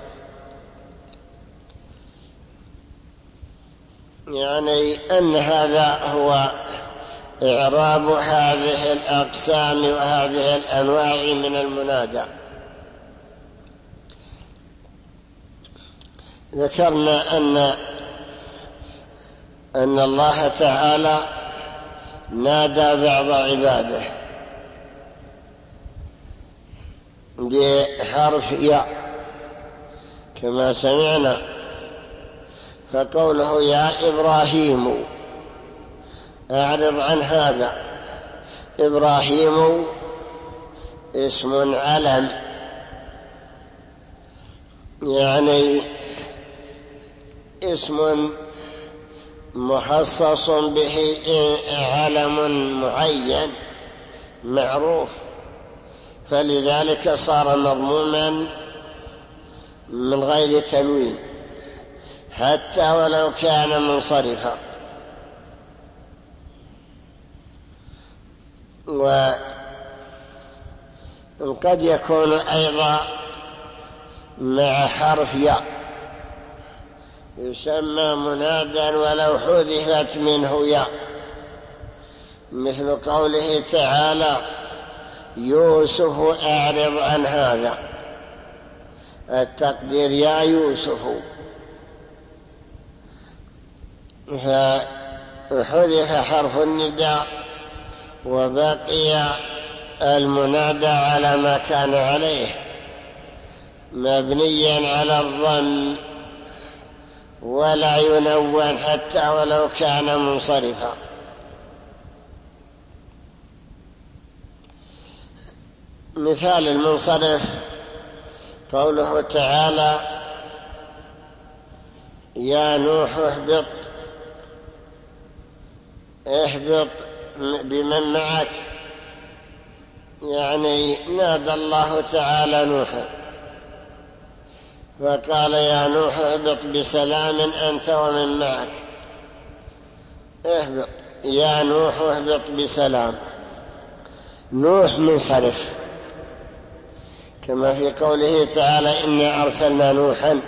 يعني أن هذا هو إعراب هذه الأقسام وهذه الأنواع من المنادى. ذكرنا أن أن الله تعالى نادى بعض عباده بحرف ياء كما سمعنا، فقوله يا إبراهيم أعرض عن هذا. إبراهيم اسم علم، يعني اسم مخصص به علم معين معروف، فلذلك صار مضموما من غير تنوين حتى ولو كان منصرفا. وقد يكون أيضا مع حرف ياء يسمى منادى ولو حذفت منه ياء، مثل قوله تعالى يوسف أعرض عن هذا، التقدير يا يوسف، فحذف حرف النداء وبقي المنادى على ما كان عليه مبنيا على الضم ولا ينون حتى ولو كان منصرفا. مثال المنصرف قوله تعالى يا نوح اهبط، اهبط بمن معك، يعني نادى الله تعالى نوحا فقال يا نوح اهبط بسلام أنت ومن معك، اهبط يا نوح اهبط بسلام. نوح منصرف كما في قوله تعالى إنا أرسلنا نوحا،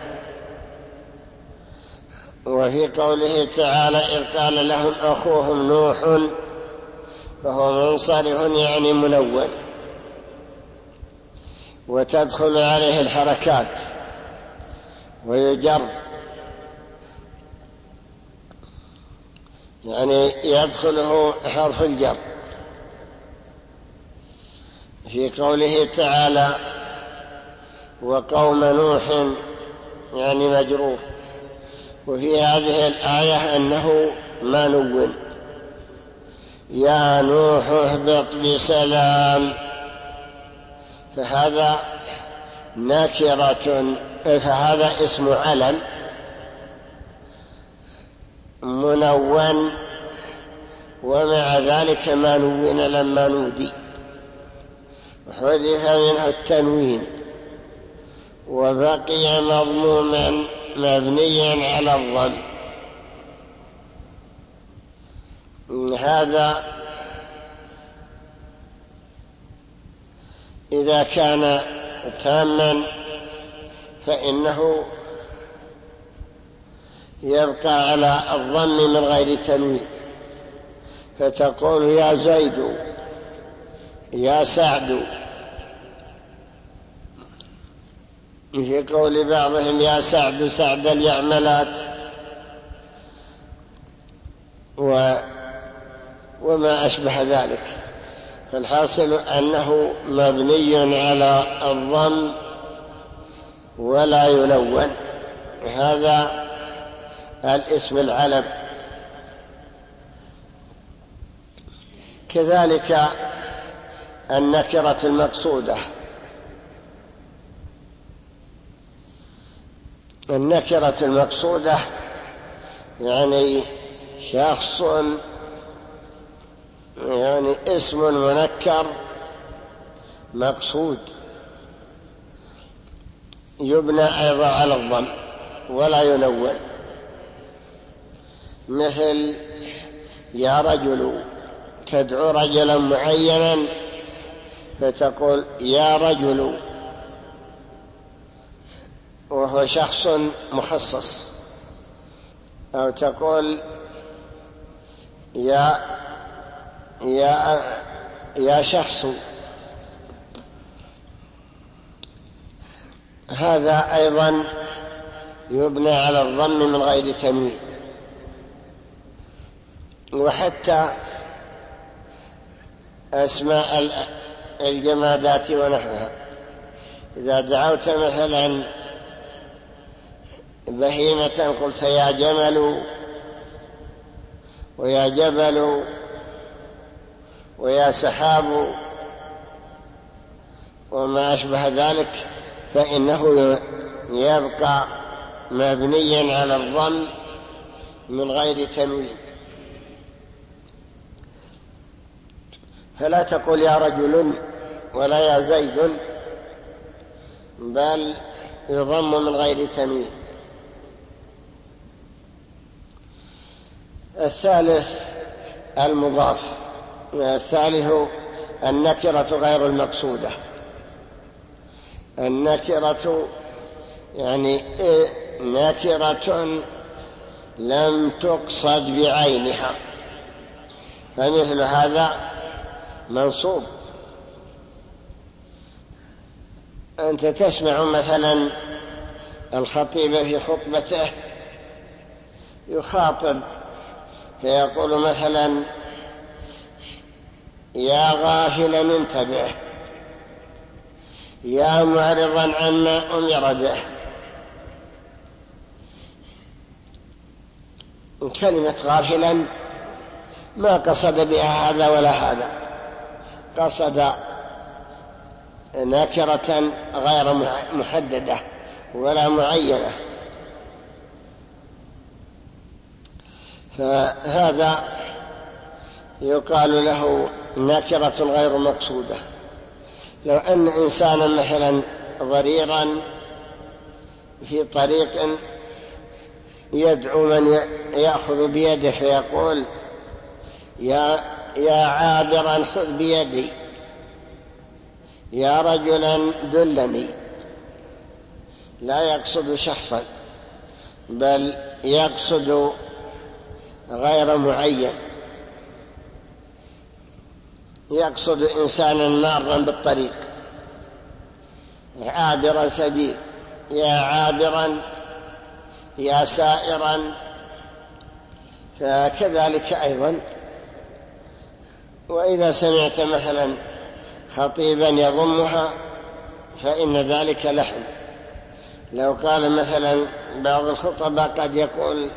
وفي قوله تعالى إذ قال لهم أخوهم نوح، فهو منصرف يعني منون، وتدخل عليه الحركات ويجر، يعني يدخله حرف الجر. في قوله تعالى وقوم نوح يعني مجرور، وفي هذه الآية أنه ما نون يا نوح اهبط بسلام، فهذا نكرة، فهذا اسم علم منون، ومع ذلك ما نون لما نودي، حذف منه التنوين وبقي مضموما مبنيا على الضم. هذا إذا كان تاما فإنه يبقى على الضم من غير تنوين، فتقول يا زيد يا سعد، في قول بعضهم يا سعد سعد اليعملات، و وما أشبه ذلك. فالحاصل أنه مبني على الضم ولا يلون. هذا الاسم العلم. كذلك النكرة المقصودة. النكرة المقصودة يعني شخص، يعني اسم منكر مقصود، يبنى أيضا على الضم ولا ينون، مثل يا رجل، تدعو رجلا معينا فتقول يا رجل، وهو شخص مخصص. أو تقول يا يا يا شخص. هذا أيضا يبنى على الضم من غير تنوين. وحتى أسماء الجمادات ونحوها، إذا دعوت مثلا بهيمة قلت يا جمل ويا جبل ويا سحاب وما أشبه ذلك، فإنه يبقى مبنيا على الضم من غير تنوين. فلا تقول يا رجل ولا يا زيد، بل يضم من غير تنوين. الثالث المضاف. الثالث النكرة غير المقصودة. النكرة يعني نكرة لم تقصد بعينها، فمثل هذا منصوب. أنت تسمع مثلا الخطيب في خطبته يخاطب فيقول مثلا يا غافلا انتبه، يا معرضا عما أمر به. كلمة غافلا ما قصد بها هذا ولا هذا، قصد نكرة غير محددة ولا معينة، فهذا يقال له نكرة غير مقصودة. لو أن إنسانا مثلا ضريرا في طريق يدعو من يأخذ بيده فيقول يا يا عابرا خذ بيدي، يا رجلا دلني، لا يقصد شخصا بل يقصد غير معين، يقصد إنسانا مارا بالطريق، عابرا سبيل، يا عابرا يا سائرا. فكذلك أيضا وإذا سمعت مثلا خطيبا يضمها فإن ذلك لحن. لو قال مثلا بعض الخطباء قد يقول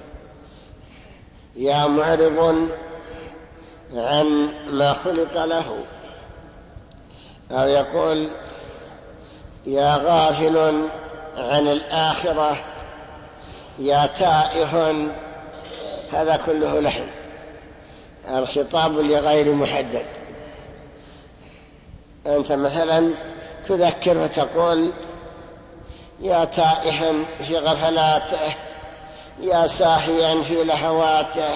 يا معرض عن ما خلق له، أو يقول يا غافل عن الآخرة، يا تائه، هذا كله لحن، الخطاب لغير محدد. أنت مثلا تذكر وتقول يا تائها في غفلاته، يا ساهيا في لهواته،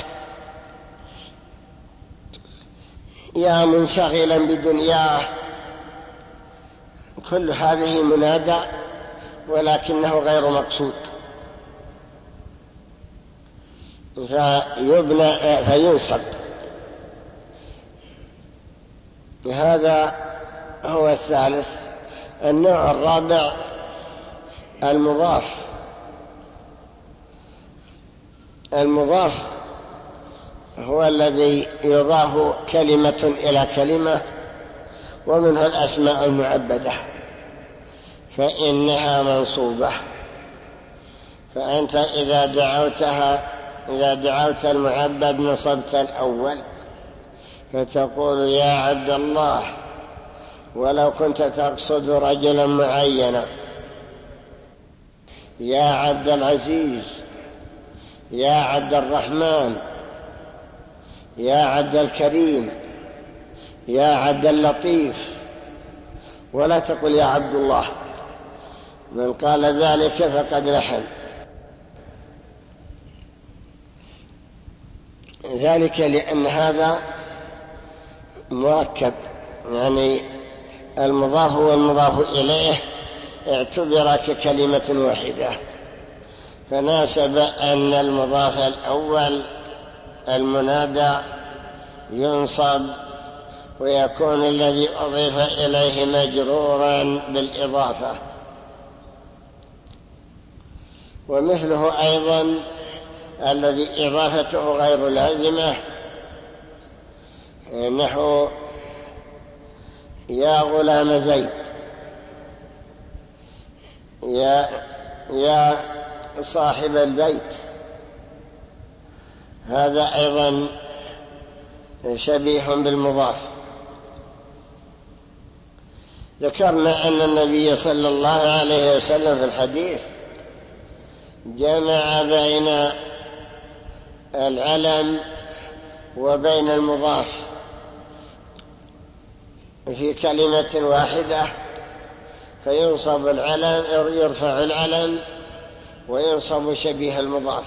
يا منشغلا بدنياه. كل هذه منادى ولكنه غير مقصود، فيبنى فينصب. هذا هو الثالث. النوع الرابع المضاف. المضاف هو الذي يضاف كلمة إلى كلمة، ومنه الأسماء المعبدة فإنها منصوبة. فأنت إذا دعوتها إذا دعوت المعبد نصبت الأول، فتقول يا عبد الله، ولو كنت تقصد رجلا معينا، يا عبد العزيز، يا عبد الرحمن، يا عبد الكريم، يا عبد اللطيف، ولا تقل يا عبد الله. من قال ذلك فقد لحن. ذلك لأن هذا مركب، يعني المضاف والمضاف إليه اعتبر ككلمة واحدة، فناسب أن المضاف الأول المنادى ينصب ويكون الذي أضيف إليه مجرورا بالإضافة. ومثله أيضا الذي إضافته غير لازمة، نحو يا غلام زيد، يا يا صاحب البيت، هذا أيضا شبيه بالمضاف. ذكرنا أن النبي صلى الله عليه وسلم في الحديث جمع بين العلم وبين المضاف في كلمة واحدة، فينصب العلم، يرفع العلم وينصب شبيه المضاف.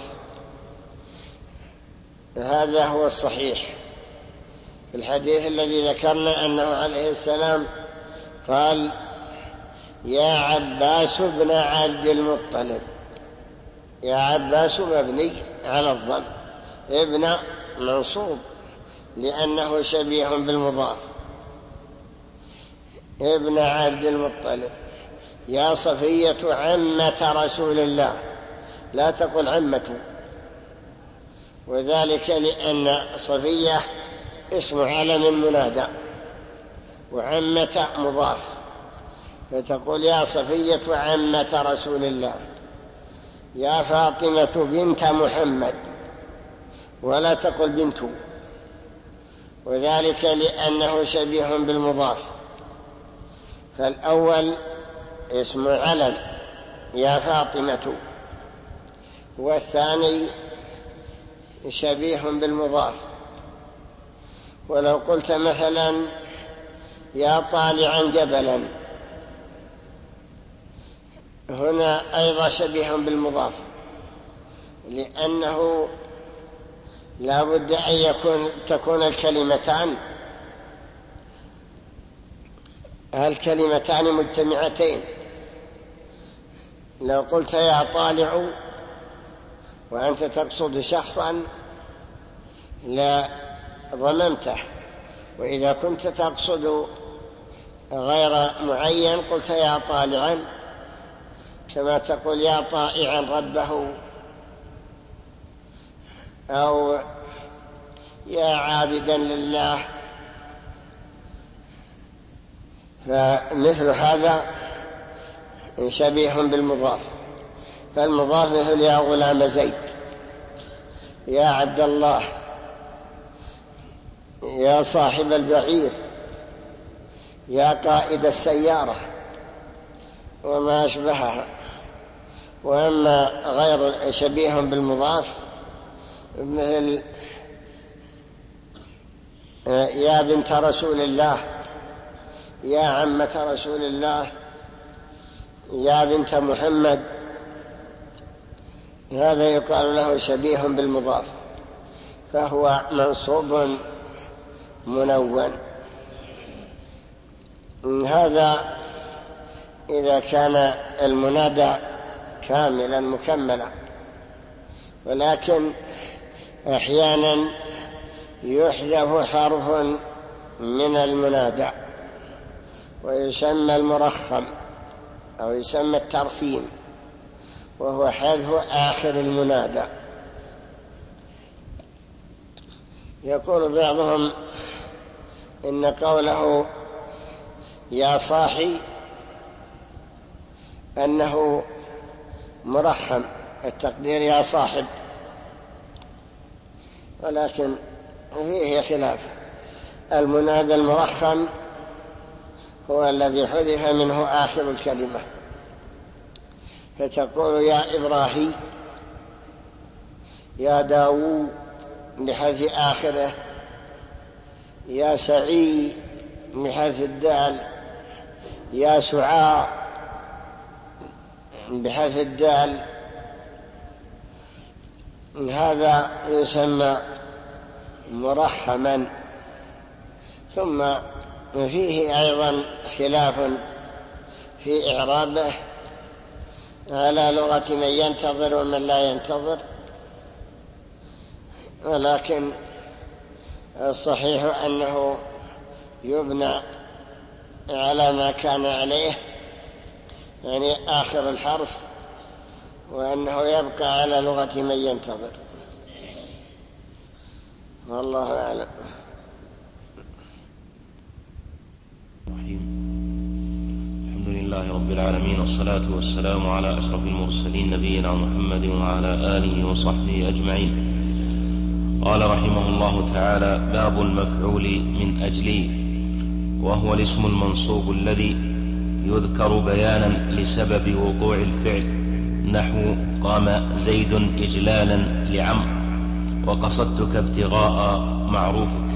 هذا هو الصحيح في الحديث الذي ذكرنا أنه عليه السلام قال يا عباس بن عبد المطلب. يا عباس مبني على الضم، ابن منصوب لأنه شبيه بالمضاف، ابن عبد المطلب. يا صفية عمة رسول الله، لا تقل عمة، وذلك لأن صفية اسم علم منادى وعمة مضاف، فتقول يا صفية عمة رسول الله. يا فاطمة بنت محمد، ولا تقل بنت، وذلك لأنه شبيه بالمضاف. فالأول اسم علم يا فاطمة، والثاني شبيه بالمضاف. ولو قلت مثلا يا طالعا جبلا، هنا أيضا شبيه بالمضاف، لأنه لا بد أن يكون تكون الكلمتان الكلمتان مجتمعتين. لو قلت يا طالع وأنت تقصد شخصا لا ضممته، وإذا كنت تقصد غير معين قلت يا طالعا، كما تقول يا طائعا ربه، أو يا عابدا لله. فمثل هذا شبيه بالمضاف. فالمضاف مثل يا غلام زيد، يا عبد الله، يا صاحب البعير، يا قائد السيارة وما أشبهها. وأما غير شبيه بالمضاف مثل يا بنت رسول الله، يا عمة رسول الله، يا بنت محمد، هذا يقال له شبيه بالمضاف، فهو منصوب منون. هذا إذا كان المنادى كاملا مكملا، ولكن أحيانا يحذف حرف من المنادى ويسمى المرخم أو يسمى الترخيم، وهو حذف آخر المنادى. يقول بعضهم إن قوله يا صاحي أنه مرخم، التقدير يا صاحب، ولكن فيه خلاف. المنادى المرخم هو الذي حذف منه آخر الكلمة، فتقول يا إبراهيم، يا داوود بحذف آخره، يا سعيد بحذف الدال، يا سعاء بحذف الدال. هذا يسمى مرخما. ثم فيه أيضا خلاف في إعرابه على لغة من ينتظر ومن لا ينتظر، ولكن الصحيح أنه يبنى على ما كان عليه، يعني آخر الحرف، وأنه يبقى على لغة من ينتظر، والله أعلم. الحمد لله رب العالمين، والصلاة والسلام على أشرف المرسلين نبينا محمد وعلى آله وصحبه أجمعين. قال رحمه الله تعالى: باب المفعول من أجلي، وهو الاسم المنصوب الذي يذكر بيانا لسبب وقوع الفعل، نحو قام زيد إجلالا لعمرو، وقصدتك ابتغاء معروفك.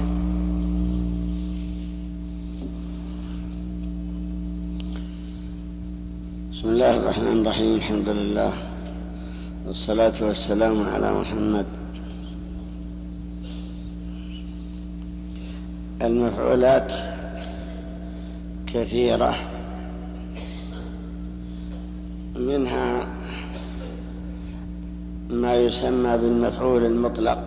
بسم الله الرحمن الرحيم. الحمد لله والصلاة والسلام على محمد. المفعولات كثيرة، منها ما يسمى بالمفعول المطلق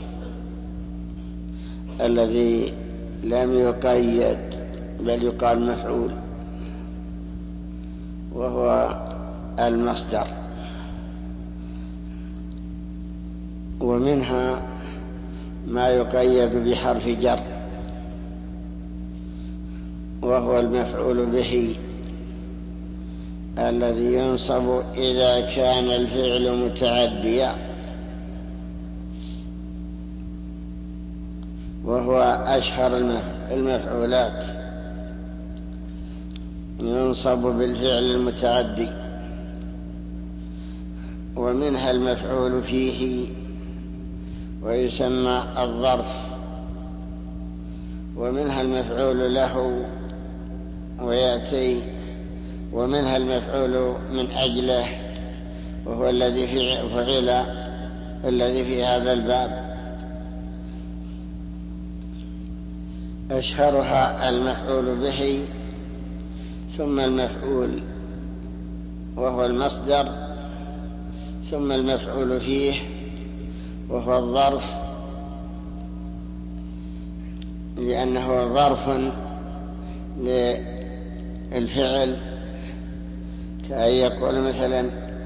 الذي لم يقيد بل يقال مفعول، وهو المصدر. ومنها ما يقيد بحرف جر، وهو المفعول به الذي ينصب إذا كان الفعل متعديا، وهو أشهر المفعولات، ينصب بالفعل المتعدي. ومنها المفعول فيه ويسمى الظرف، ومنها المفعول له ويأتي، ومنها المفعول من أجله، وهو الذي فعل الذي في هذا الباب. أشهرها المفعول به، ثم المفعول وهو المصدر، ثم المفعول فيه وهو الظرف، لأنه ظرف للفعل، كأن يقول مثلا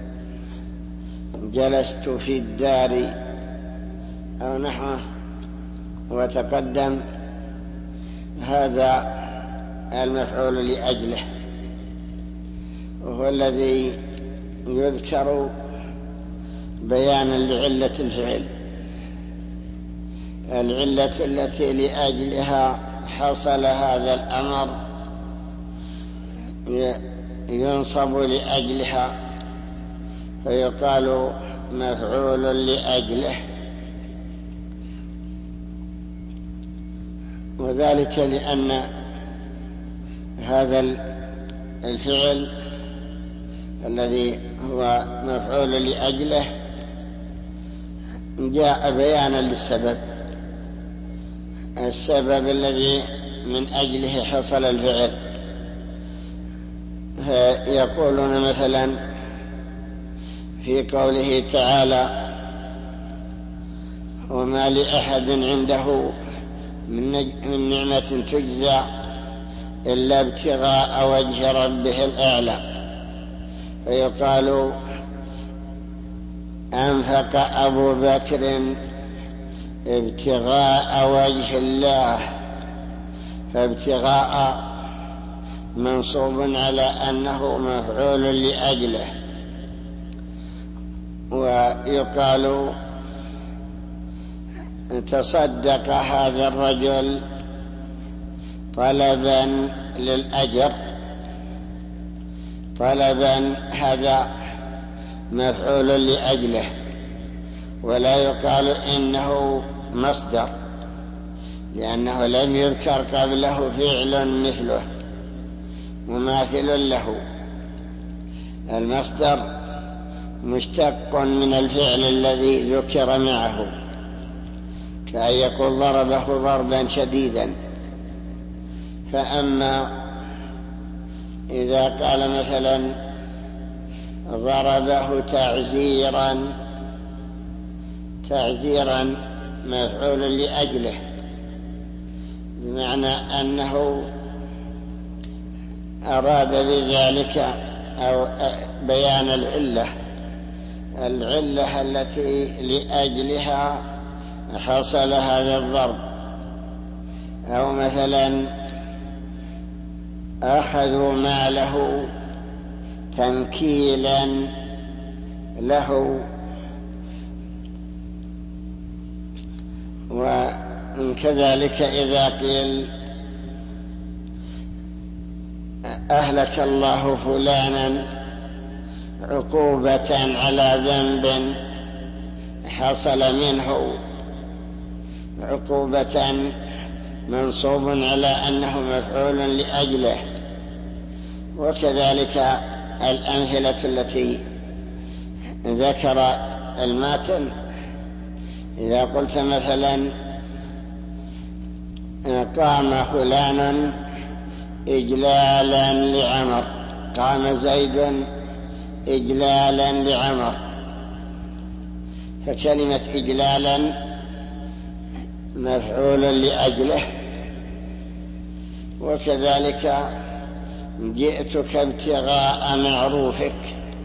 جلست في الدار أو نحوه وتقدم، هذا المفعول لأجله، وهو الذي يذكر بيانا لعلة الفعل، العلة التي لأجلها حصل هذا الأمر ينصب لأجلها، فيقال مفعول لأجله. وذلك لأن هذا الفعل الذي هو مفعول لأجله جاء بيانا للسبب، السبب الذي من أجله حصل الفعل. يقولون مثلا في قوله تعالى: وما لأحد عنده من نعمة تجزى إلا ابتغاء وجه ربه الأعلى، فيقال أنفق أبو بكر ابتغاء وجه الله، فابتغاء منصوب على أنه مفعول لأجله. ويقال تصدق هذا الرجل طلبا للأجر. طلبا هذا مفعول لأجله، ولا يقال إنه مصدر، لأنه لم يذكر قبله فعل مثله مماثل له. المصدر مشتق من الفعل الذي ذكر معه، كأن يقول ضربه ضربا شديدا. فأما إذا قال مثلا ضربه تعزيرا، تعزيرا مفعول لأجله، بمعنى أنه أراد بذلك أو بيان العلة العلة التي لأجلها حصل هذا الضرب. أو مثلا أخذوا ماله تنكيلا له، وكذلك إذا قيل أهلك الله فلانا عقوبة على ذنب حصل منه، عقوبة منصوب على أنه مفعول لأجله. وكذلك الأمثلة التي ذكر الماتن، إذا قلت مثلا قام فلان إجلالا لعمر، قام زيد إجلالا لعمر، فكلمة إجلالا مفعول لأجله. وكذلك جئتك ابتغاء معروفك،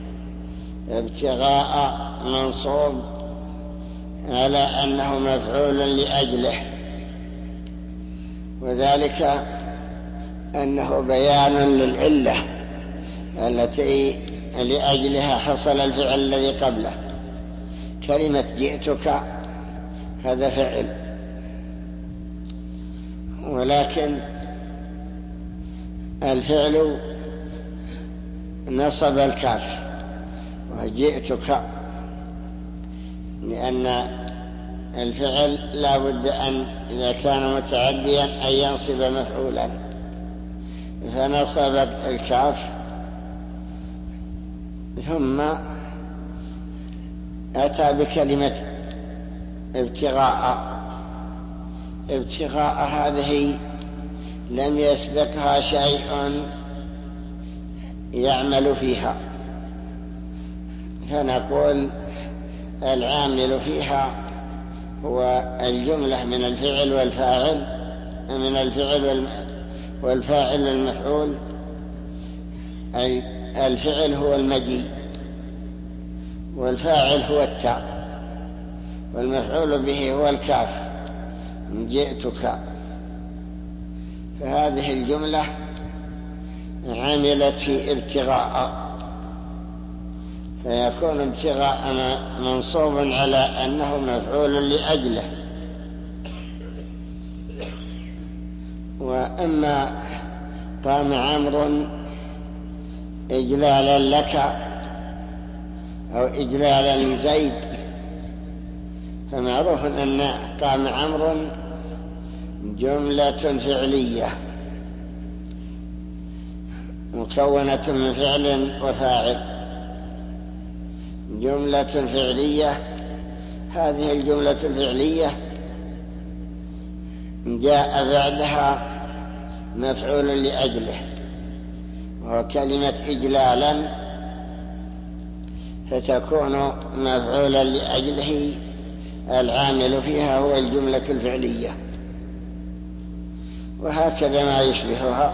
ابتغاء منصوب على أنه مفعول لأجله، وذلك أنه بيان للعلة التي لأجلها حصل الفعل الذي قبله. كلمة جئتك هذا فعل، ولكن الفعل نصب الكاف وجئتك، لأن الفعل لا بد أن إذا كان متعديا أن ينصب مفعولا، فنصب الكاف ثم أتى بكلمة ابتغاء. ابتغاء هذه لم يسبقها شيء يعمل فيها، فنقول العامل فيها هو الجملة من الفعل والفاعل، من الفعل والفاعل المفعول. أي الفعل هو المجيء، والفاعل هو التاء، والمفعول به هو الكاف، جئتك. فهذه الجملة عملت في ابتغاء، فيكون ابتغاء منصوب على أنه مفعول لأجله. وأما قام عمرو إجلالا لك أو إجلالا لزيد، فمعروف أن قام عمرو جملة فعلية مكونة من فعل وفاعل، جملة فعلية. هذه الجملة الفعلية جاء بعدها مفعول لأجله وهو كلمة إجلالا، فتكون مفعولا لأجله العامل فيها هو الجملة الفعلية، وهكذا ما يشبهها.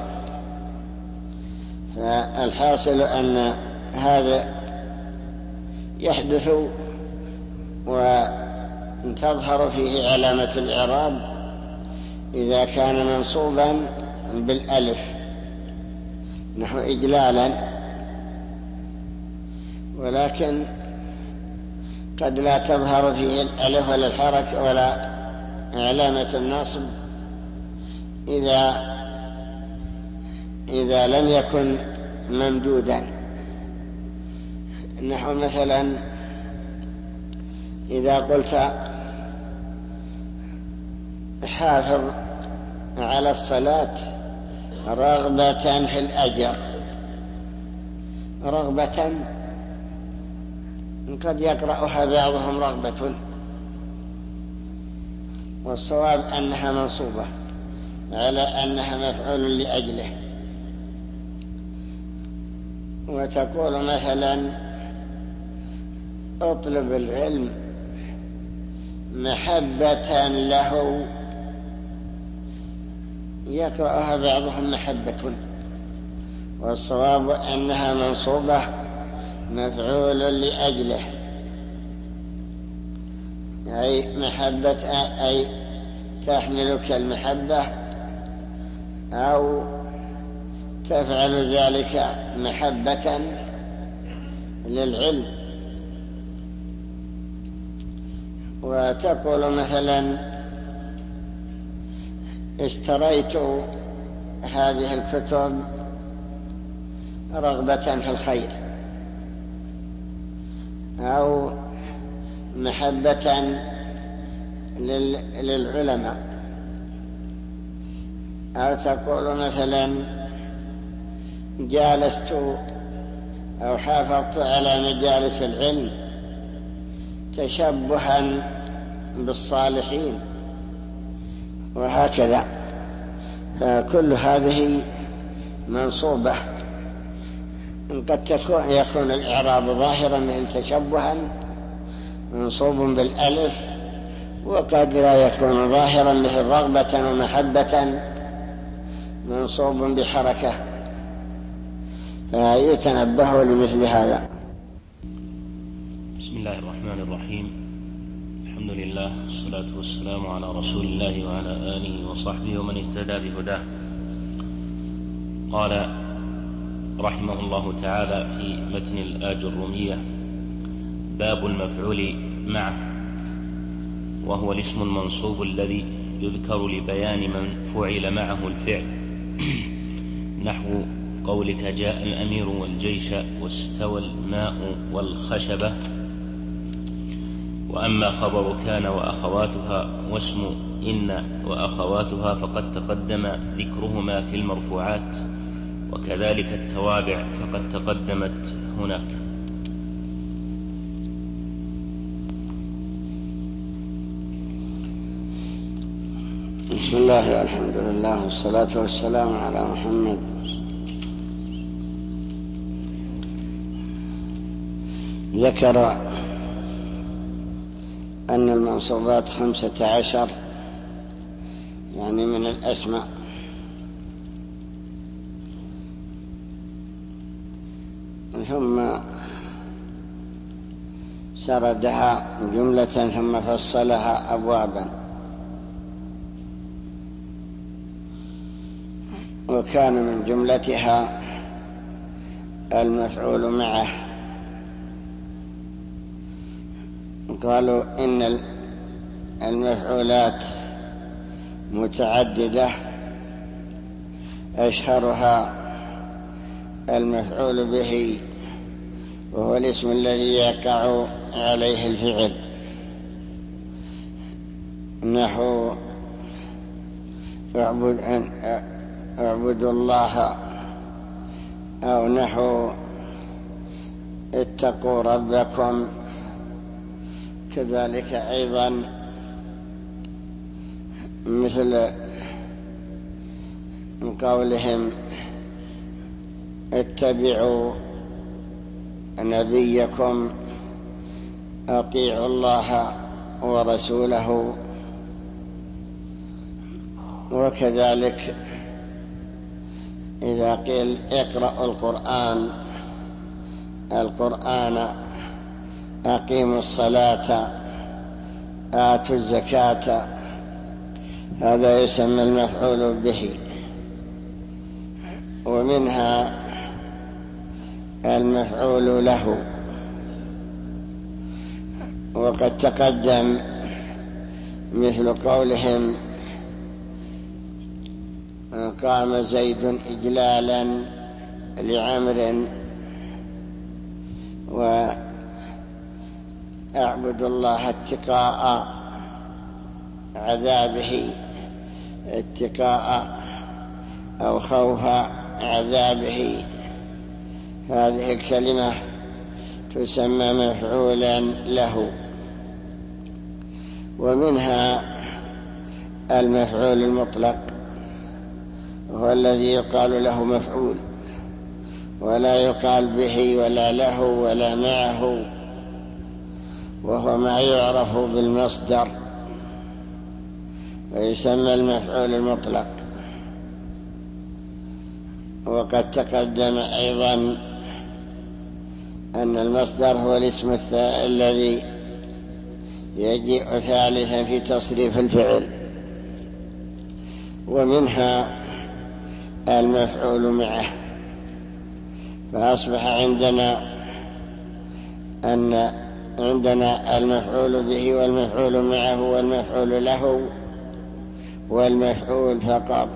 فالحاصل أن هذا يحدث وتظهر فيه علامة الإعراب إذا كان منصوبا بالألف نحو إجلالا، ولكن قد لا تظهر فيه الألف ولا الحركة ولا علامة النصب إذا إذا لم يكن ممدودا، نحو مثلا إذا قلت حافظ على الصلاة رغبة في الأجر، رغبة قد يقرأها بعضهم رغبة، والصواب أنها منصوبة على أنها مفعول لأجله. وتقول مثلا اطلب العلم محبة له، يقرأها بعضهم محبة، والصواب أنها منصوبة مفعول لأجله، أي محبة، أي تحملك المحبة أو تفعل ذلك محبة للعلم. وتقول مثلا اشتريت هذه الكتب رغبة في الخير، أو محبة للعلماء، أو تقول مثلا جالست أو حافظت على مجالس العلم تشبها بالصالحين، وهكذا. فكل هذه منصوبة، قد يكون الإعراب ظاهرا مثل تشبها منصوب بالألف، وقد لا يكون ظاهرا مثل رغبة ومحبة منصوب بحركة، فيتنبه لمثل هذا. بسم الله الرحمن الرحيم. الحمد لله والصلاة والسلام على رسول الله وعلى آله وصحبه ومن اهتدى بهداه. قال رحمه الله تعالى في متن الآج الرومية: باب المفعول معه، وهو الاسم المنصوب الذي يذكر لبيان من فعل معه الفعل، نحو قولك جاء الأمير والجيش واستوى الماء والخشبة. وأما خبر كان وأخواتها واسم إن وأخواتها فقد تقدم ذكرهما في المرفوعات، وكذلك التوابع فقد تقدمت هناك. بسم الله والحمد لله والصلاة والسلام على محمد. ذكر أن المنصوبات خمسة عشر، يعني من الأسماء، ثم سردها جملة ثم فصلها أبوابا. وكان من جملتها المفعول معه. قالوا إن المفعولات متعددة، أشهرها المفعول به، وهو الاسم الذي يقع عليه الفعل، نحو اعبدوا الله، أو نحو اتقوا ربكم. كذلك أيضا مثل قولهم اتبعوا نبيكم، أطيعوا الله ورسوله. وكذلك إذا قيل اقرأوا القرآن، القرآن، أقيموا الصلاة، آتوا الزكاة، هذا يسمى المفعول به. ومنها المفعول له، وقد تقدم مثل قولهم قام زيد إجلالا لعمر، وأعبد الله اتقاء عذابه، اتقاء أو خوف عذابه. هذه الكلمة تسمى مفعولا له. ومنها المفعول المطلق، هو الذي يقال له مفعول ولا يقال به ولا له ولا معه، وهو ما يعرف بالمصدر ويسمى المفعول المطلق. وقد تقدم أيضا أن المصدر هو الاسم الذي يجيء ثالثا في تصريف الفعل. ومنها المفعول معه، فأصبح عندنا أن عندنا المفعول به والمفعول معه والمفعول له والمفعول فقط.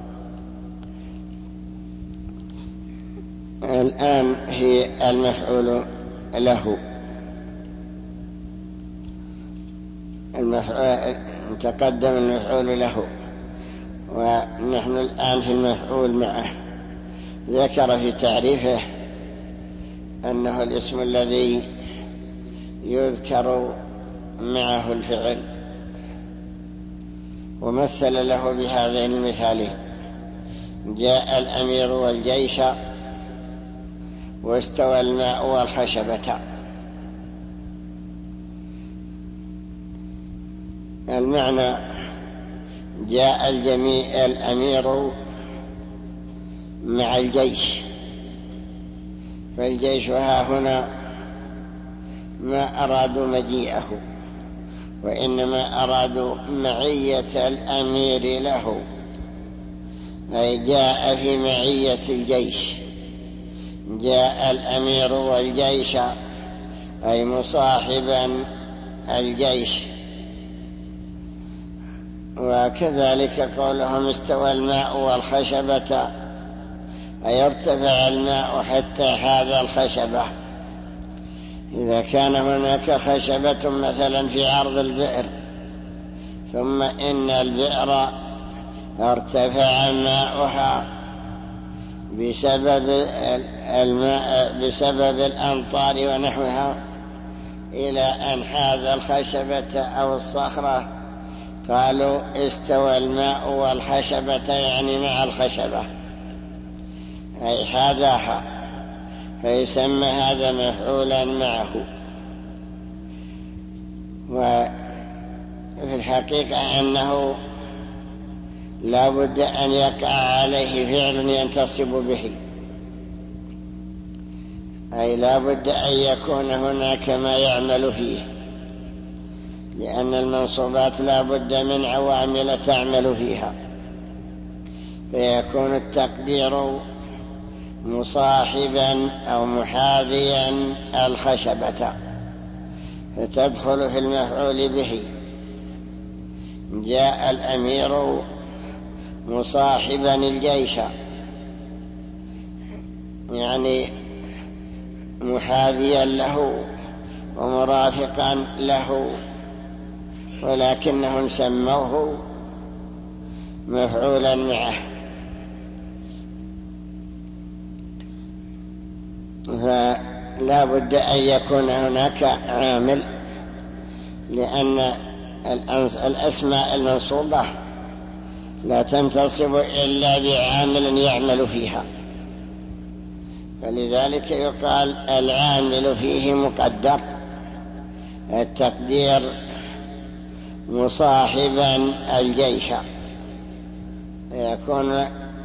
الآن هي المفعول له. المفعول تقدم المفعول له، ونحن الآن في المفعول معه. ذكر في تعريفه أنه الاسم الذي يذكر معه الفعل، ومثل له بهذين المثالين: جاء الأمير والجيش، واستوى الماء والخشبة. المعنى: جاء الجميع الأمير مع الجيش، فالجيش ها هنا ما أرادوا مجيئه، وإنما أرادوا معية الأمير له، أي جاء في معية الجيش. جاء الأمير والجيش أي مصاحبا الجيش. وكذلك قولهم استوى الماء والخشبة، أي ارتفع الماء حتى حاذ الخشبة. إذا كان هناك خشبة مثلا في عرض البئر، ثم إن البئر ارتفع ماؤها بسبب الماء بسبب الأمطار ونحوها إلى أن حاذ الخشبة أو الصخرة، قالوا استوى الماء والخشبة، يعني مع الخشبة، أي حاذاها، فيسمى هذا مفعولا معه. وفي الحقيقة أنه لا بد أن يقع عليه فعل ينتصب به، أي لا بد أن يكون هناك ما يعمل فيه، لأن المنصوبات لا بد من عوامل تعمل فيها، فيكون التقدير مصاحبا أو محاذيا الخشبة، فتدخل في المفعول به. جاء الأمير مصاحبا الجيش، يعني محاذيا له ومرافقا له، ولكنهم سموه مفعولا معه. فلا بد أن يكون هناك عامل، لأن الأسماء المنصوبة لا تنتصب إلا بعامل يعمل فيها، فلذلك يقال العامل فيه مقدر، التقدير مصاحبا الجيش، يكون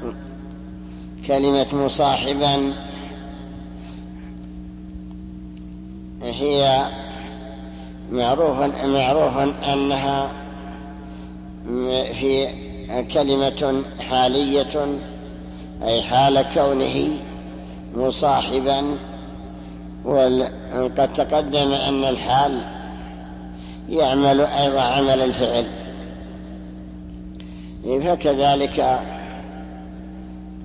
كلمة مصاحبا هي معروف معروف أنها في كلمة حالية، أي حال كونه مصاحبا. وقد تقدم أن الحال يعمل أيضا عمل الفعل، فكذلك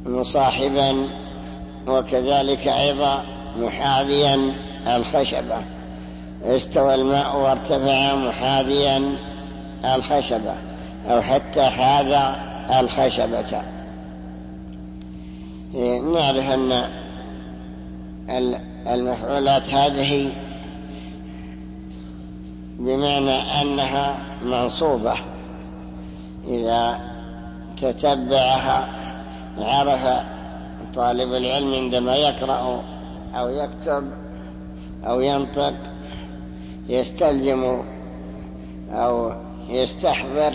مصاحبا وكذلك أيضا محاذيا الخشبة، استوى الماء وارتفع محاذيا الخشبة أو حتى حاذى الخشبة. نعرف أن المفعولات هذه بمعنى أنها منصوبة، إذا تتبعها عرف طالب العلم عندما يقرأ أو يكتب أو ينطق يستلزم أو يستحضر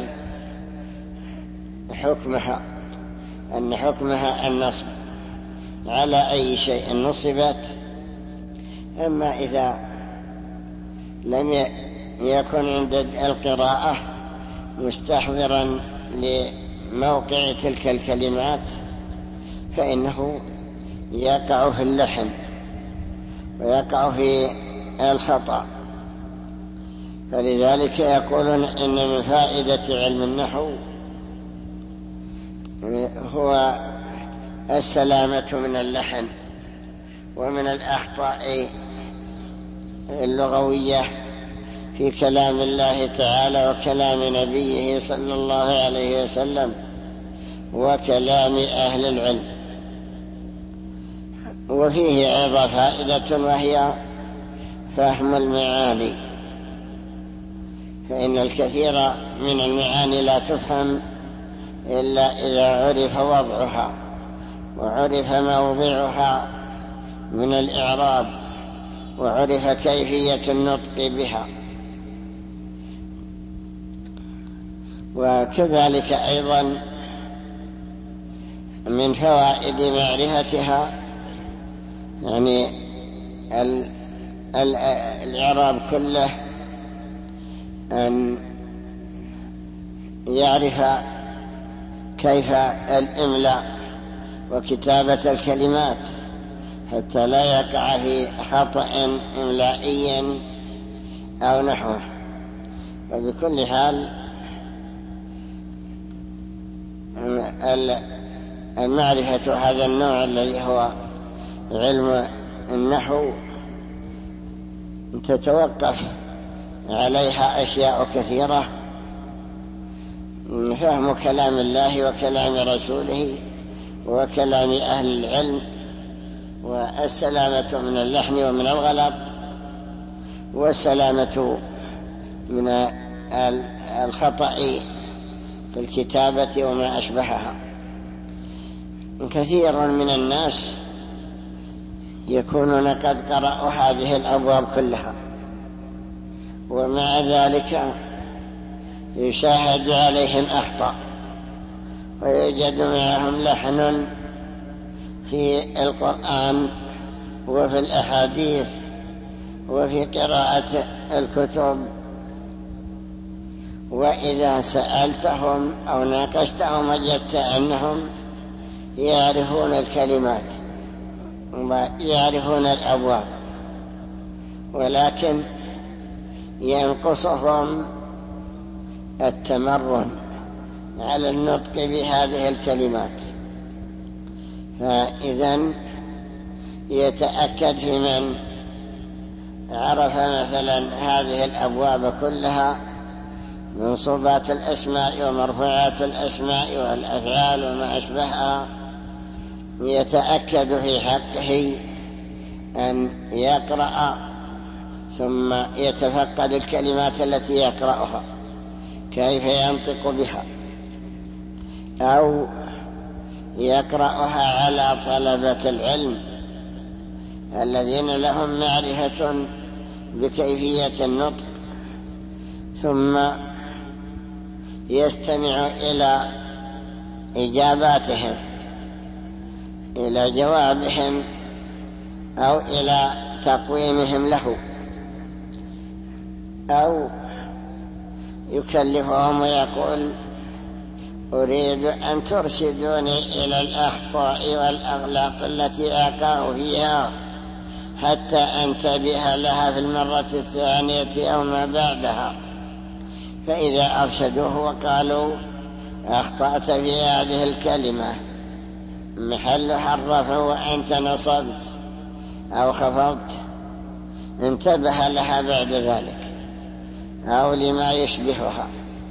حكمها، أن حكمها النصب على أي شيء نصبت. أما إذا لم يكن عند القراءة مستحضرا لموقع تلك الكلمات فإنه يقع في اللحن ويقع في الخطأ. فلذلك يقولون إن من فائدة علم النحو هو السلامة من اللحن ومن الأخطاء اللغوية في كلام الله تعالى وكلام نبيه صلى الله عليه وسلم وكلام أهل العلم. وفيه أيضا فائدة وهي فهم المعاني، فإن الكثير من المعاني لا تفهم إلا إذا عرف وضعها وعرف موضعها من الإعراب وعرف كيفية النطق بها. وكذلك أيضا من فوائد معرفتها يعني الإعراب كله أن يعرف كيف الإملاء وكتابة الكلمات حتى لا يقع في خطأ إملائي أو نحوه. وبكل حال المعرفة هذا النوع الذي هو علم النحو تتوقف عليها أشياء كثيرة: فهم كلام الله وكلام رسوله وكلام أهل العلم، والسلامة من اللحن ومن الغلط، والسلامة من الخطأ في الكتابة وما أشبهها. كثير من الناس يكونون قد قرأوا هذه الأبواب كلها ومع ذلك يشاهد عليهم أخطاء ويوجد معهم لحن في القرآن وفي الأحاديث وفي قراءة الكتب. وإذا سألتهم أو ناقشتهم وجدت أنهم يعرفون الكلمات ويعرفون الأبواب، ولكن ينقصهم التمرن على النطق بهذه الكلمات. فإذن يتأكد في من عرف مثلا هذه الأبواب كلها: منصوبات الأسماء ومرفوعات الأسماء والأفعال وما أشبهها، يتأكد في حقه أن يقرأ ثم يتفقد الكلمات التي يقرأها كيف ينطق بها، أو يقرأها على طلبة العلم الذين لهم معرفة بكيفية النطق، ثم يستمع إلى إجاباتهم، إلى جوابهم أو إلى تقويمهم له، أو يكلفهم ويقول: أريد أن ترشدوني إلى الأخطاء والأغلاط التي أقع فيها حتى أنتبه لها في المرة الثانية أو ما بعدها. فإذا أرشدوه وقالوا: أخطأت في هذه الكلمة، محلها الرفع وأنت نصبت أو خفضت انتبه لها بعد ذلك أو لما يشبهها.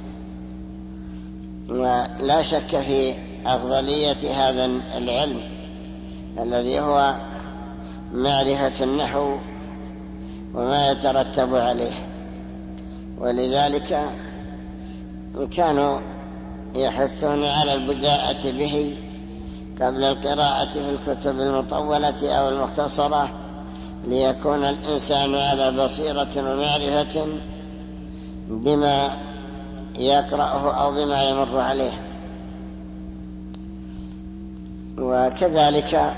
ولا شك في أفضلية هذا العلم الذي هو معرفة النحو وما يترتب عليه، ولذلك كانوا يحثون على البداءة به قبل القراءة في الكتب المطولة أو المختصرة، ليكون الإنسان على بصيرة ومعرفة بما يقرأه أو بما يمر عليه. وكذلك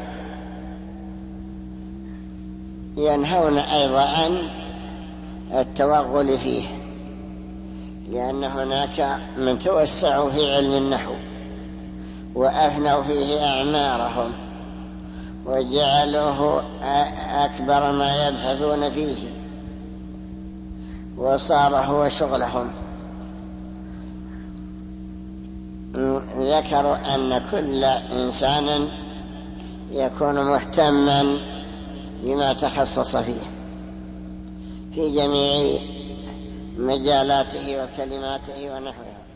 ينهون أيضا عن التوغل فيه، لأن هناك من توسعوا في علم النحو وأفنوا فيه أعمارهم وجعلوه أكبر ما يبحثون فيه وصار هو شغلهم. ذكروا أن كل إنسان يكون مهتما بما تخصص فيه في جميع مجالاته وكلماته ونحوها.